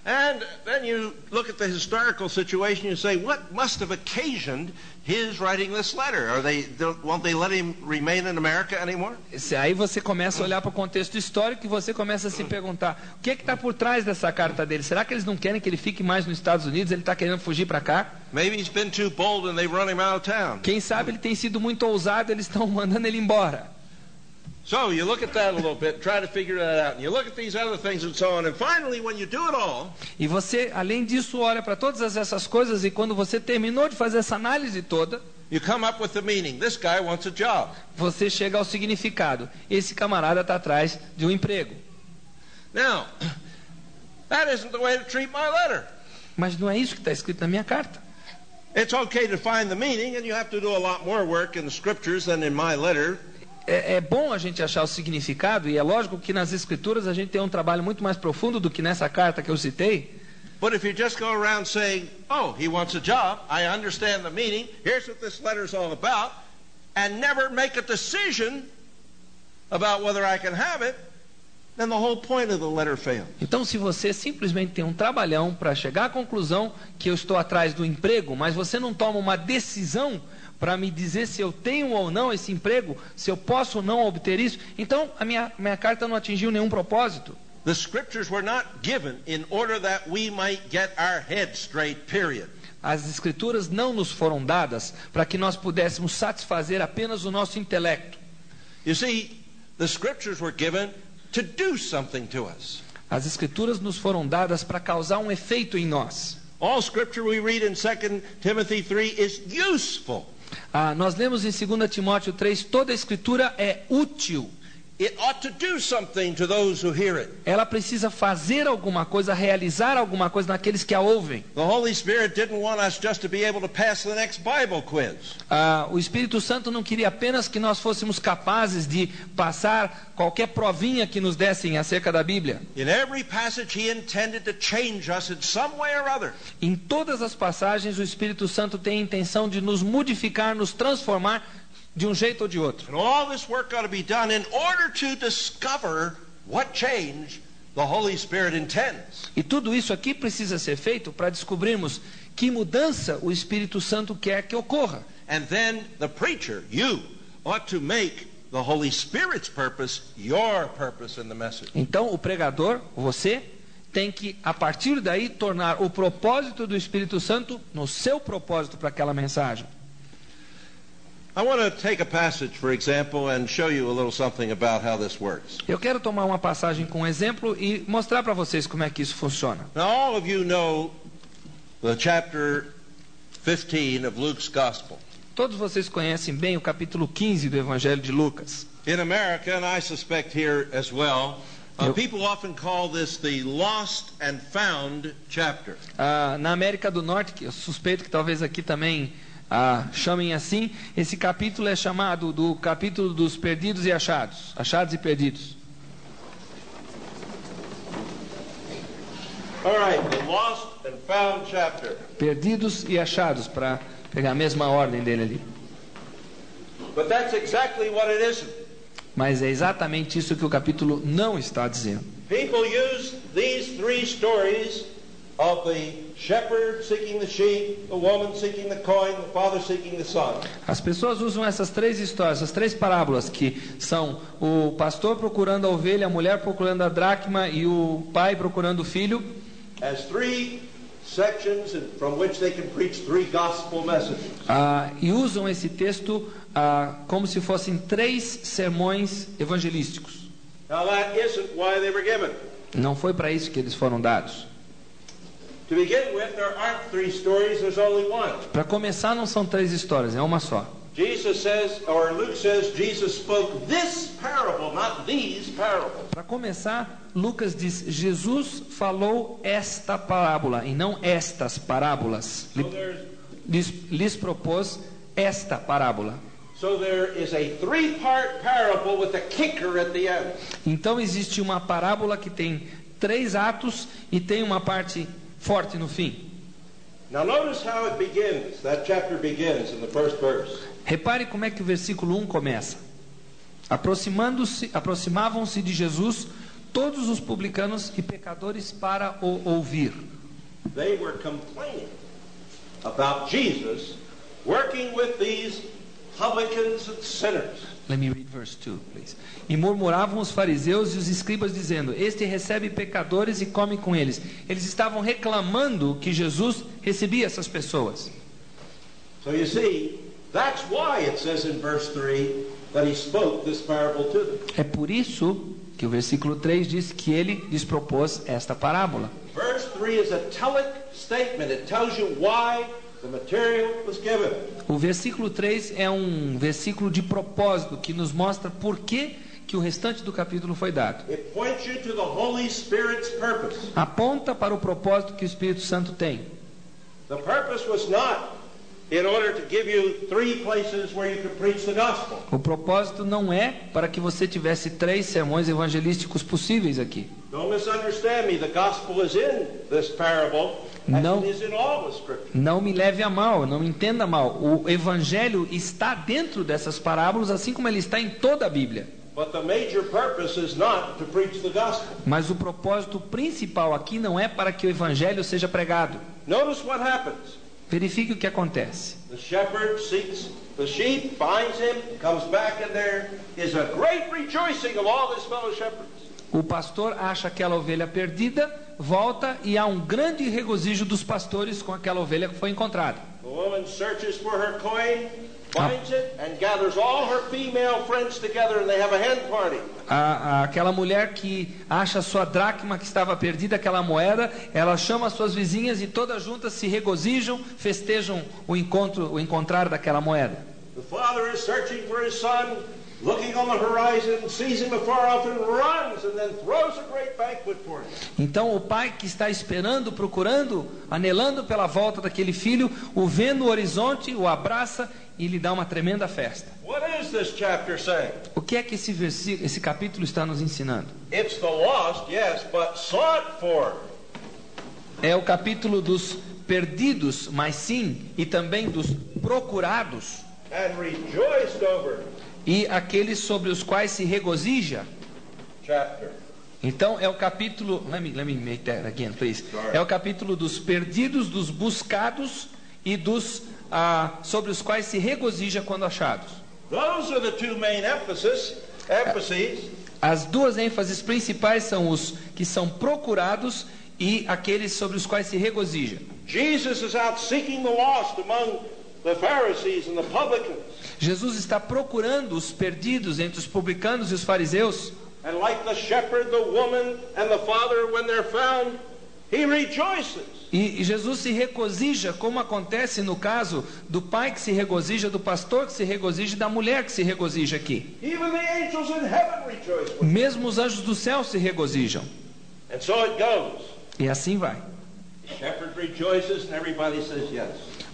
And then you look at the historical situation and you say, what must have occasioned his writing this letter? Won't they let him remain in America anymore? Aí você começa a olhar para o contexto histórico e você começa a se perguntar, o que está por trás dessa carta dele? Será que eles não querem que ele fique mais nos Estados Unidos? Ele está querendo fugir para cá? Maybe he's been too bold and they've run him out of town. Quem sabe ele tem sido muito ousado, eles estão mandando ele embora. So you look at that a little bit, try to figure that out, and you look at these other things and so on, and finally when you do it all, e você, além disso, olha para todas essas coisas e quando você terminou de fazer essa análise toda, you come up with the meaning. This guy wants a job. Você chega ao significado. Esse camarada está atrás de um emprego. Now, that isn't the way to treat my letter. Mas não é isso que está escrito na minha carta. It's okay to find the meaning, and you have to do a lot more work in the scriptures than in my letter. É bom a gente achar o significado, e é lógico que nas escrituras a gente tem um trabalho muito mais profundo do que nessa carta que eu citei. But if you just go around saying, oh, he wants a job, I understand the meaning, here's what this letter's all about, and never make a decision about whether I can have it, then the whole point of the letter fails. Então, se você simplesmente tem um trabalhão para chegar à conclusão que eu estou atrás do emprego, mas você não toma uma decisão para me dizer se eu tenho ou não esse emprego, se eu posso ou não obter isso, então a minha carta não atingiu nenhum propósito. The scriptures were not given in order that we might get our head straight, period. As escrituras não nos foram dadas para que nós pudéssemos satisfazer apenas o nosso intelecto. You see, the scriptures were given to do something to us. As escrituras nos foram dadas para causar um efeito em nós. All scripture we read in 2 Timothy 3 is useful. Nós lemos em 2 Timóteo 3, toda a escritura é útil. It ought to do something to those who hear it. Ela precisa fazer alguma coisa, realizar alguma coisa naqueles que a ouvem. The Holy Spirit didn't want us just to be able to pass the next Bible quiz. O Espírito Santo não queria apenas que nós fôssemos capazes de passar qualquer provinha que nos dessem acerca da Bíblia. In every passage he intended to change us in some way or other. Em todas as passagens o Espírito Santo tem a intenção de nos modificar, nos transformar de um jeito ou de outro. And all this work got to be done in order to discover what change the Holy Spirit intends. E tudo isso aqui precisa ser feito para descobrirmos que mudança o Espírito Santo quer que ocorra. And then the preacher, you, ought to make the Holy Spirit's purpose your purpose in the message. Então o pregador, você, tem que a partir daí tornar o propósito do Espírito Santo no seu propósito para aquela mensagem. I want to take a passage, for example, and show you a little something about how this works. Eu quero tomar uma passagem com exemplo e mostrar para vocês como é que isso funciona. Now, all of you know the chapter 15 of Luke's Gospel. Todos vocês conhecem bem o capítulo 15 do Evangelho de Lucas. In America, and I suspect here as well, people often call this the lost and found chapter. Na América do Norte, que eu suspeito que talvez aqui também chamem assim, esse capítulo é chamado do capítulo dos perdidos e achados, achados e perdidos. All right, the lost and found chapter. Perdidos e achados, para pegar a mesma ordem dele ali. But that's exactly what it isn't. Mas é exatamente isso que o capítulo não está dizendo. People use these three stories of the shepherd seeking the sheep, the woman seeking the coin, the father seeking the son. As pessoas usam essas três histórias, essas três parábolas, que são o pastor procurando a ovelha, a mulher procurando a dracma e o pai procurando o filho, as three sections from which they can preach three gospel messages. E usam esse texto como se fossem três sermões evangelísticos. Now that isn't why they were given. Não foi para isso que eles foram dados. To begin with, there aren't three stories, there's only one. Para começar, não são três histórias, é uma só. Jesus says, or Luke says, Jesus spoke this parable, not these parables. Para começar, Lucas diz, Jesus falou esta parábola e não estas parábolas. Lhes propôs esta parábola. So there is a three-part parable with a kicker at the end. Então existe uma parábola que tem 3 atos e tem uma parte forte no fim. Now notice how it begins. That chapter begins in the first verse. Repare como é que o versículo 1 começa. Aproximavam-se de Jesus todos os publicanos e pecadores para o ouvir. They were complaining about Jesus working with these publicans and sinners. Let me read verse 2, please. E murmuravam os fariseus e os escribas dizendo: este recebe pecadores e come com eles. Eles estavam reclamando que Jesus recebia essas pessoas. So you see, that's why it says in verse 3 that he spoke this parable to them. É por isso que o versículo 3 diz que ele lhes propôs esta parábola. Verse 3 is a telic statement. It tells you why the material was given. O versículo 3 é um versículo de propósito que nos mostra por que o restante do capítulo foi dado. It points you to the Holy Spirit's purpose. Aponta para o propósito que o Espírito Santo tem. The purpose was not in order to give you 3 places where you could preach the gospel. O propósito não é para que você tivesse 3 sermões evangelísticos possíveis aqui. Don't misunderstand me. The gospel is in this parable, as it is in all the scripture. Não me leve a mal, não me entenda mal. O evangelho está dentro dessas parábolas, assim como ele está em toda a Bíblia. But the major purpose is not to preach the gospel. Mas o propósito principal aqui não é para que o evangelho seja pregado. Notice what happens. Verifique o que acontece. The shepherd seeks the sheep, finds him, comes back, and there is a great rejoicing of all his fellow shepherds. O pastor acha aquela ovelha perdida, volta e há um grande regozijo dos pastores com aquela ovelha que foi encontrada. The woman searches for her coin, finds it, and gathers all her female friends together, and they have a hen party. Aquela mulher que acha sua dracma que estava perdida, aquela moeda, ela chama suas vizinhas e todas juntas se regozijam, festejam o encontrar daquela moeda. The father is searching for his son, looking on the horizon, sees him afar off and runs, and then throws a great banquet for him. Então o pai que está esperando, procurando, anelando pela volta daquele filho, o vê no horizonte, o abraça e lhe dá uma tremenda festa. What is this chapter saying? O que é que esse capítulo está nos ensinando? It's the lost, yes, but sought for. É o capítulo dos perdidos, mas sim, e também dos procurados. And rejoiced over. E aqueles sobre os quais se regozija. Chapter. Então é o capítulo, let me make that again, please. É o capítulo dos perdidos, dos buscados e dos sobre os quais se regozija quando achados. Those are the 2 main emphases. As 2 ênfases principais são os que são procurados e aqueles sobre os quais se regozija. Jesus is out seeking the lost among the Pharisees and the publicans. Jesus está procurando os perdidos entre os publicanos e os fariseus. And like the shepherd, the woman and the father, when they're found, he rejoices. E Jesus se regozija, como acontece no caso do pai que se regozija, do pastor que se regozija e da mulher que se regozija aqui. Even the angels in heaven rejoice with him. Mesmo os anjos do céu se regozijam. And so it goes. E assim vai. The shepherd rejoices and everybody says yes.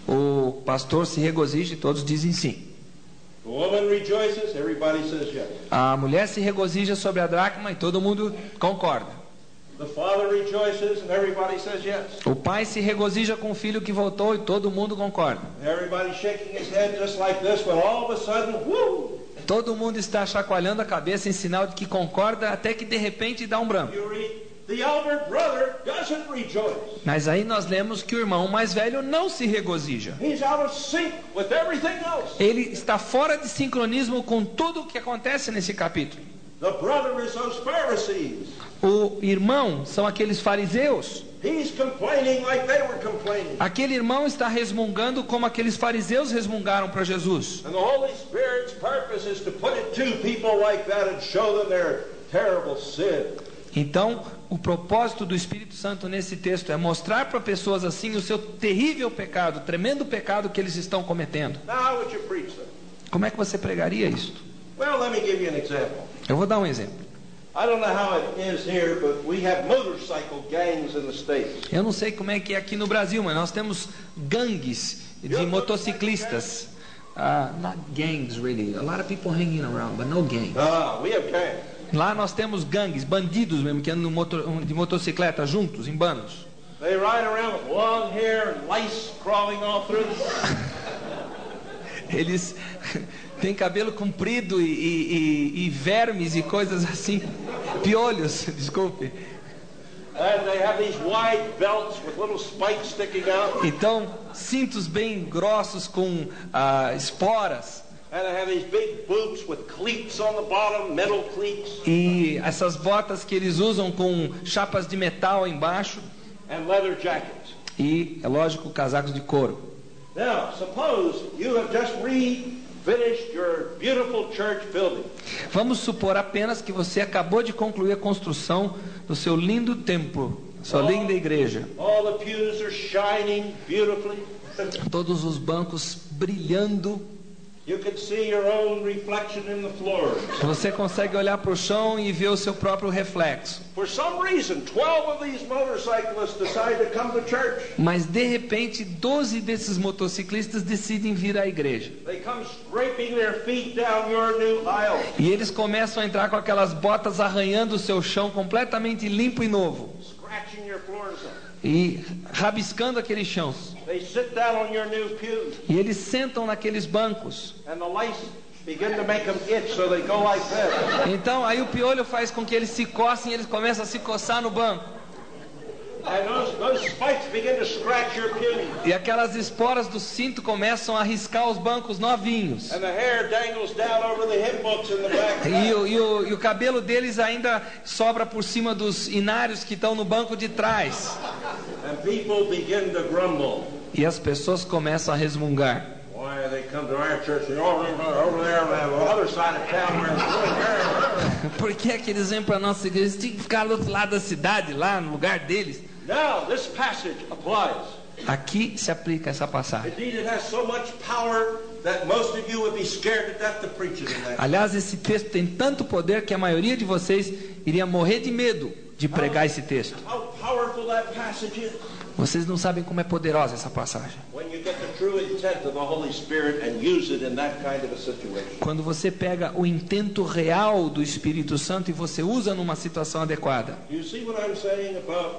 O pastor se regozija e todos dizem sim. The woman rejoices, everybody says yes. A mulher se regozija sobre a dracma e todo mundo concorda. The father rejoices and everybody says yes. O pai se regozija com o filho que voltou e todo mundo concorda. Everybody shaking his head just like this when all of a sudden, whoo! Todo mundo está chacoalhando a cabeça em sinal de que concorda, até que de repente dá um branco. You read, the elder brother doesn't rejoice. Mas aí nós lemos que o irmão mais velho não se regozija. He's out of sync with everything else. Ele está fora de sincronismo com tudo o que acontece nesse capítulo. The brother is those Pharisees. O irmão são aqueles fariseus. He's complaining like they were complaining. Aquele irmão está resmungando como aqueles fariseus resmungaram para Jesus. And the Holy Spirit's purpose is to put it to people like that and show them their terrible sin. Então, o propósito do Espírito Santo nesse texto é mostrar para pessoas assim o seu terrível pecado, o tremendo pecado que eles estão cometendo. Now, how would you preach that? Como é que você pregaria isto? Well, let me give you an example. Eu vou dar um exemplo. I don't know how it is here, but we have motorcycle gangs in the States. Eu não sei como é que é aqui no Brasil, mas nós temos gangues de motociclistas. Not gangs really. A lot of people hanging around, but no gangs. We have gangs. Lá nós temos gangues, bandidos mesmo, que andam de motocicleta juntos, em bandos. They ride around with long hair and lice crawling all through them. Eles têm cabelo comprido e vermes e coisas assim piolhos, desculpe. And they have these wide belts with little spikes sticking out. Então, cintos bem grossos com esporas. And they have these big boots with cleats on the bottom, metal cleats. E essas botas que eles usam com chapas de metal embaixo. And leather jackets. E, é lógico, casacos de couro. Now, suppose you have just finished your beautiful church building. Vamos supor apenas que você acabou de concluir a construção do seu lindo templo, sua linda igreja. All the pews are shining beautifully. Todos os bancos brilhando. You can see your own reflection in the floor. Você consegue olhar para o chão e ver o seu próprio reflexo. For some reason, 12 of these motorcyclists decide to come to church. Mas de repente, 12 desses motociclistas decidem vir à igreja. They come scraping their feet down your new aisle. E eles começam a entrar com aquelas botas arranhando o seu chão completamente limpo e novo. Scratching your floors up. E rabiscando aqueles chãos. They sit down on your new pews. E eles sentam naqueles bancos. And the lice begin to make them itch, so they go like this. Então aí o piolho faz com que eles se coçem e eles começam a se coçar no banco. And those spikes begin to scratch your pews. E aquelas esporas do cinto começam a riscar os bancos novinhos. And the hair dangles down over the hymn books in the back. E o cabelo deles ainda sobra por cima dos inários que estão no banco de trás. And people begin to grumble. E as pessoas começam a resmungar. Why they come to our church and over there on the other side of town where it's really very. Por que é que eles vêm para a nossa igreja? Eles tinham que ficar do outro lado da cidade, lá no lugar deles. Now this passage applies. Aqui se aplica essa passagem. Indeed, it has so much power that most of you would be scared to death to preach it in that. Aliás, esse texto tem tanto poder que a maioria de vocês iria morrer de medo de pregar esse texto. How powerful that passage is. Vocês não sabem como é poderosa essa passagem. When you get the true intent of the Holy Spirit and use it in that kind of a situation. Quando você pega o intento real do Espírito Santo e você usa numa situação adequada. You see what I'm saying about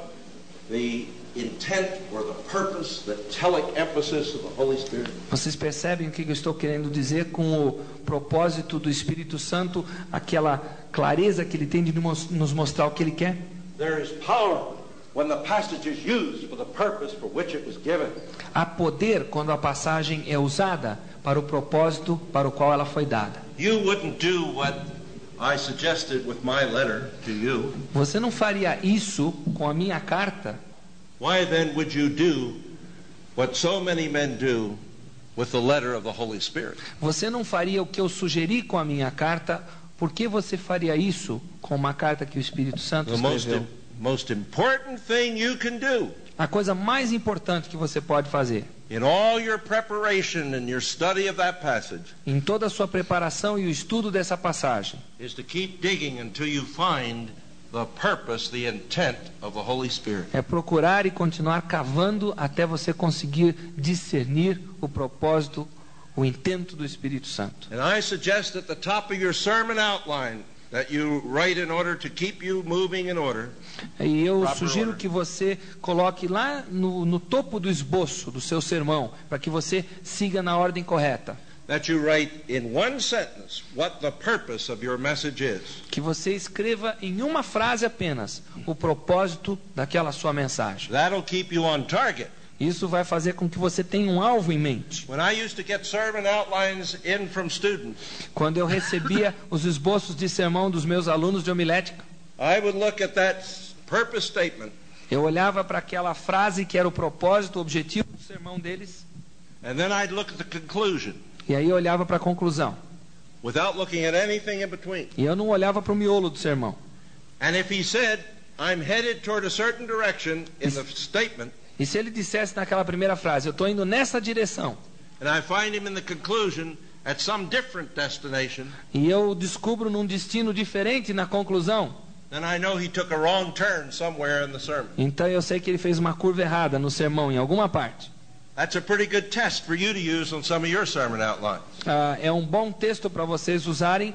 the intent or the purpose, the telic emphasis of the Holy Spirit? Vocês percebem o que eu estou querendo dizer com o propósito do Espírito Santo, aquela clareza que ele tem de nos mostrar o que ele quer? There is power when the passage is used for the purpose for which it was given. Há poder quando a passagem é usada para o propósito para o qual ela foi dada. You wouldn't do what I suggested with my letter to you. Você não faria isso com a minha carta? Why then would you do what so many men do with the letter of the Holy Spirit? Você não faria o que eu sugeri com a minha carta? Por que você faria isso com uma carta que o Espírito Santo escreveu? The most important thing you can do A coisa mais importante que você pode fazer in all your preparation and your study of that passage em toda a sua preparação e o estudo dessa passagem is to keep digging until you find the purpose, the intent of the Holy Spirit. é procurar e continuar cavando até você conseguir discernir o propósito, o intento do Espírito Santo. And I suggest at the top of your sermon outline that you write in order to keep you moving in order. E eu Proper sugiro order. que você coloque lá no topo do esboço do seu sermão, para que você siga na ordem correta. That you write in one sentence what the purpose of your message is. Que você escreva em uma frase apenas o propósito daquela sua mensagem. That'll keep you on target. Isso vai fazer com que você tenha um alvo em mente. When I used to get sermon outlines in from students, Quando eu recebia os esboços de sermão dos meus alunos de homilética, I would look at that purpose statement eu olhava para aquela frase que era o propósito, o objetivo do sermão deles, and then I'd look at the conclusion e aí eu olhava para a conclusão. without looking at anything in between. E eu não olhava para o miolo do sermão. And if he said, I'm headed toward a certain direction in the statement, E se ele dissesse naquela primeira frase, eu estou indo nessa direção, and I find him in the conclusion at some different destination, e eu descubro num destino diferente na conclusão, then I know he took a wrong turn somewhere in the sermon. então eu sei que ele fez uma curva errada no sermão, em alguma parte. That's a pretty good test for you to use on some of your sermon outlines. É um bom texto para vocês usarem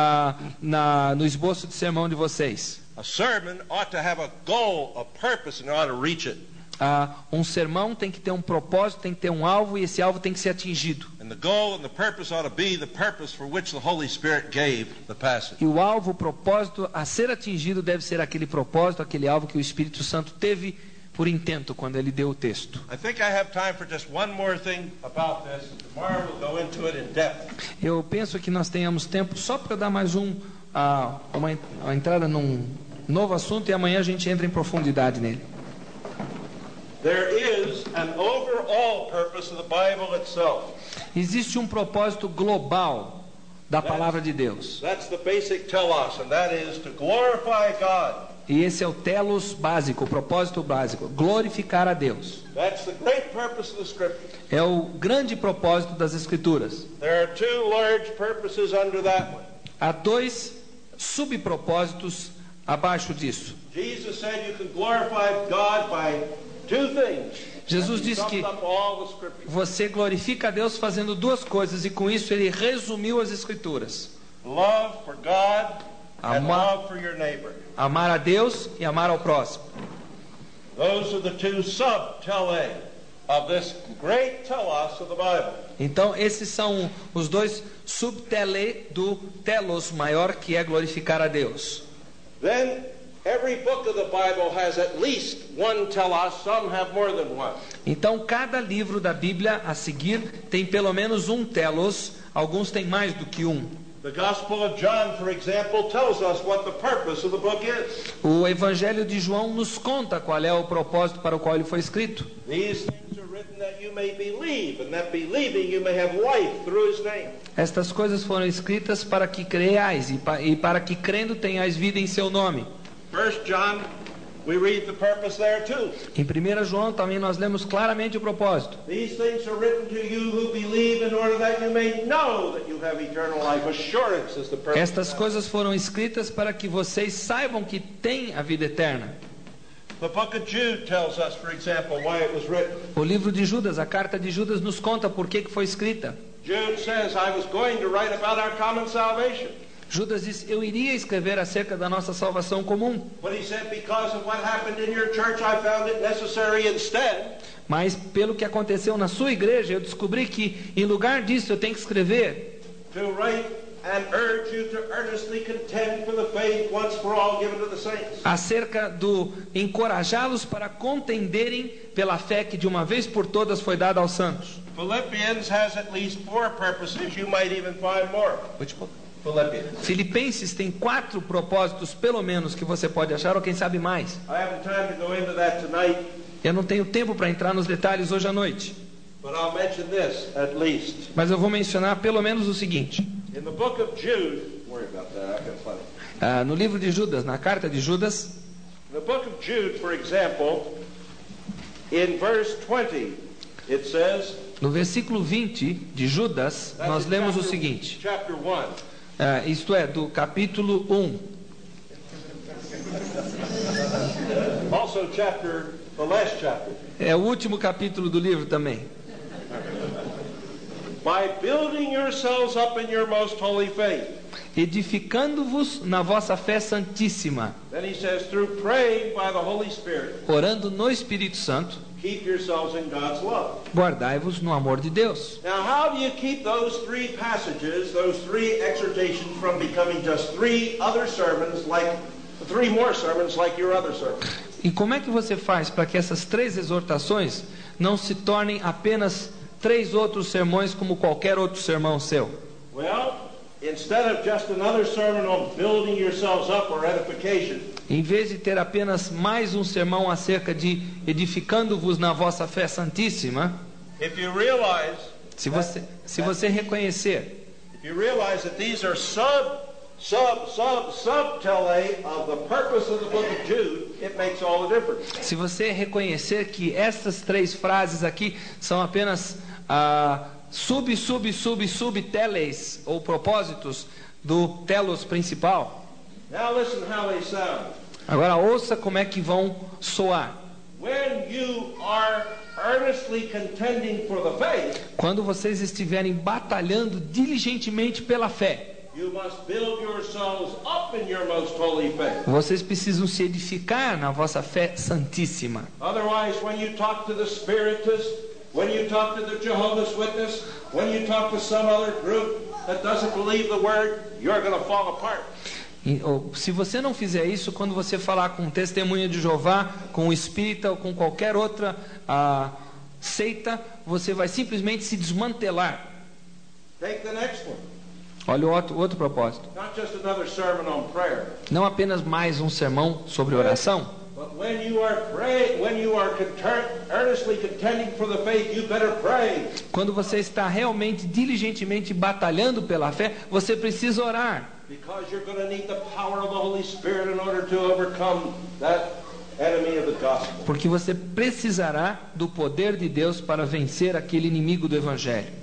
no esboço de sermão de vocês. A sermon ought to have a goal, a purpose, and ought to reach it. Um sermão tem que ter um propósito, tem que ter um alvo, e esse alvo tem que ser atingido. And the goal and the purpose ought to be the purpose for which the Holy Spirit gave the passage. E o alvo, o propósito a ser atingido deve ser aquele propósito, aquele alvo que o Espírito Santo teve por intento quando ele deu o texto. I think I have time for just one more thing about this, and tomorrow we'll go into it in depth. Eu penso que nós tenhamos tempo só para dar mais uma entrada num novo assunto, e amanhã a gente entra em profundidade nele. There is an overall purpose of the Bible itself. Existe um propósito global da palavra de Deus. That's the basic telos, and that is to glorify God. E esse é o telos básico, o propósito básico, glorificar a Deus. That's the great purpose of the Scripture. É o grande propósito das Escrituras. There are two large purposes under that one. Há dois subpropósitos abaixo disso. Jesus said you can glorify God by two things. Jesus disse que você glorifica a Deus fazendo duas coisas, e com isso ele resumiu as Escrituras. Love for God and love for your neighbor. Amar a Deus e amar ao próximo. Those are the two sub-tele of this great telos of the Bible. Então esses são os dois subtele do telos maior, que é glorificar a Deus. Then every book of the Bible has at least one telos, some have more than one. Então cada livro da Bíblia a seguir tem pelo menos um telos, alguns têm mais do que um. The Gospel of John, for example, tells us what the purpose of the book is. O Evangelho de João nos conta qual é o propósito para o qual ele foi escrito. These things are written that you may believe, and that believing you may have life through his name. Estas coisas foram escritas para que creiais e para que crendo tenhais vida em seu nome. 1 John, we read the purpose there too. Em 1 João também nós lemos claramente o propósito. These things are written to you who believe, in order that you may know that you have eternal life. Assurance is the purpose. Estas coisas foram escritas para que vocês saibam que têm a vida eterna. The book of Jude tells us, for example, why it was written. O livro de Judas, a carta de Judas, nos conta por que foi escrita. Jude says, I was going to write about our common salvation. Judas disse, eu iria escrever acerca da nossa salvação comum. But he said, because of what happened in your church, I found it necessary instead. Mas pelo que aconteceu na sua igreja, eu descobri que em lugar disso eu tenho que escrever To write and urge you to earnestly contend for the faith once for all given to the saints. acerca do encorajá-los para contenderem pela fé que de uma vez por todas foi dada aos santos. Philippians has at least 4 purposes. You might even find more. Which book? Philippians. Filipenses tem 4 propósitos, pelo menos, que você pode achar, ou quem sabe mais. I haven't time to go into that tonight, Eu não tenho tempo para entrar nos detalhes hoje à noite, but I'll mention this at least. mas eu vou mencionar pelo menos o seguinte. In the book of Jude, worry about that, I got plenty. No livro de Judas, na carta de Judas, In the book of Jude, for example, in verse 20, it says, no versículo 20 de Judas, nós lemos o seguinte, chapter 1. isto é, do capítulo 1. Also the last chapter. É o último capítulo do livro também. By building yourselves up in your most holy faith. Edificando-vos na vossa fé santíssima, Then he says, through praying by the Holy Spirit, orando no Espírito Santo, keep yourselves in God's love. guardai-vos no amor de Deus. Now, how do you keep those 3 passages, those 3 exhortations from becoming just 3 other sermons, like 3 more sermons like your other sermons? E como é que você faz para que essas 3 exortações não se tornem apenas 3 outros sermões como qualquer outro sermão seu? Well, instead of just another sermon on building yourselves up or edification, Em vez de ter apenas mais um sermão acerca de edificando-vos na vossa fé santíssima, if you realize se você reconhecer that these are subtele of the purpose of the book of Jude, it makes all the difference. Se você reconhecer que estas 3 frases aqui são apenas subteles ou propósitos do telos principal, Now listen how they sound. agora ouça como é que vão soar. When you are earnestly contending for the faith, Quando vocês estiverem batalhando diligentemente pela fé, You must build yourselves up in your most holy faith. Vocês precisam se edificar na vossa fé santíssima. Otherwise, when you talk to the Spiritists, when you talk to the Jehovah's Witness, when you talk to some other group that doesn't believe the word, you're going to fall apart. Se você não fizer isso, quando você falar com testemunha de Jeová, com o espírita ou com qualquer outra seita, você vai simplesmente se desmantelar. Take the next one. Olha o outro propósito. Not just another sermon on prayer. Não apenas mais um sermão sobre oração. But when you are praying, when you are earnestly contending for the faith, you better pray. Quando você está realmente, diligentemente batalhando pela fé, você precisa orar. Because you're going to need the power of the Holy Spirit in order to overcome that enemy of the gospel. Porque você precisará do poder de Deus para vencer aquele inimigo do evangelho.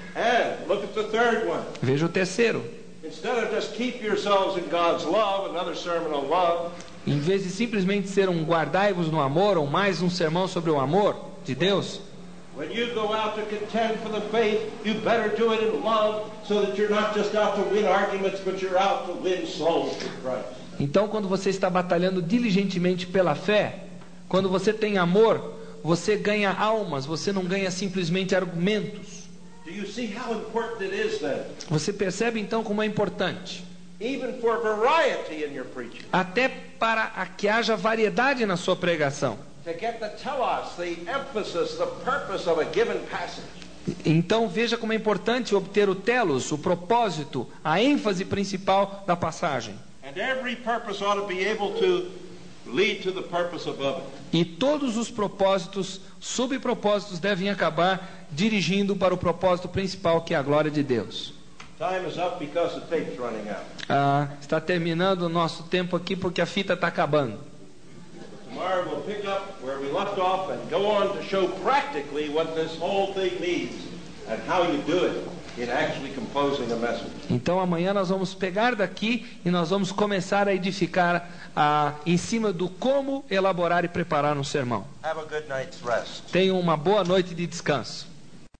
And look at the third one. Veja o terceiro. Instead of just keep yourselves in God's love, another sermon on love. Em vez de simplesmente ser um guardai-vos no amor ou mais um sermão sobre o amor de Deus, when you go out to contend for the faith, you better do it in love, so that you're not just out to win arguments, but you're out to win souls for Christ. Então, quando você está batalhando diligentemente pela fé, quando você tem amor, você ganha almas, você não ganha simplesmente argumentos. Do you see how important it is then? Você percebe então como é importante? Even for variety in your preaching. Até para que haja variedade na sua pregação. To get the telos, the emphasis, the purpose of a given passage. Então veja como é importante obter o telos, o propósito, a ênfase principal da passagem. And every purpose ought to be able to lead to the purpose above it. E todos os propósitos, subpropósitos devem acabar dirigindo para o propósito principal, que é a glória de Deus. Time is up because the tape's running out. Está terminando o nosso tempo aqui porque a fita está acabando. Tomorrow we'll pick up where we left off and go on to show practically what this whole thing means and how you do it in actually composing a message. Então amanhã nós vamos pegar daqui e nós vamos começar a edificar em cima do como elaborar e preparar um sermão. Have a good night's rest. Tenham uma boa noite de descanso.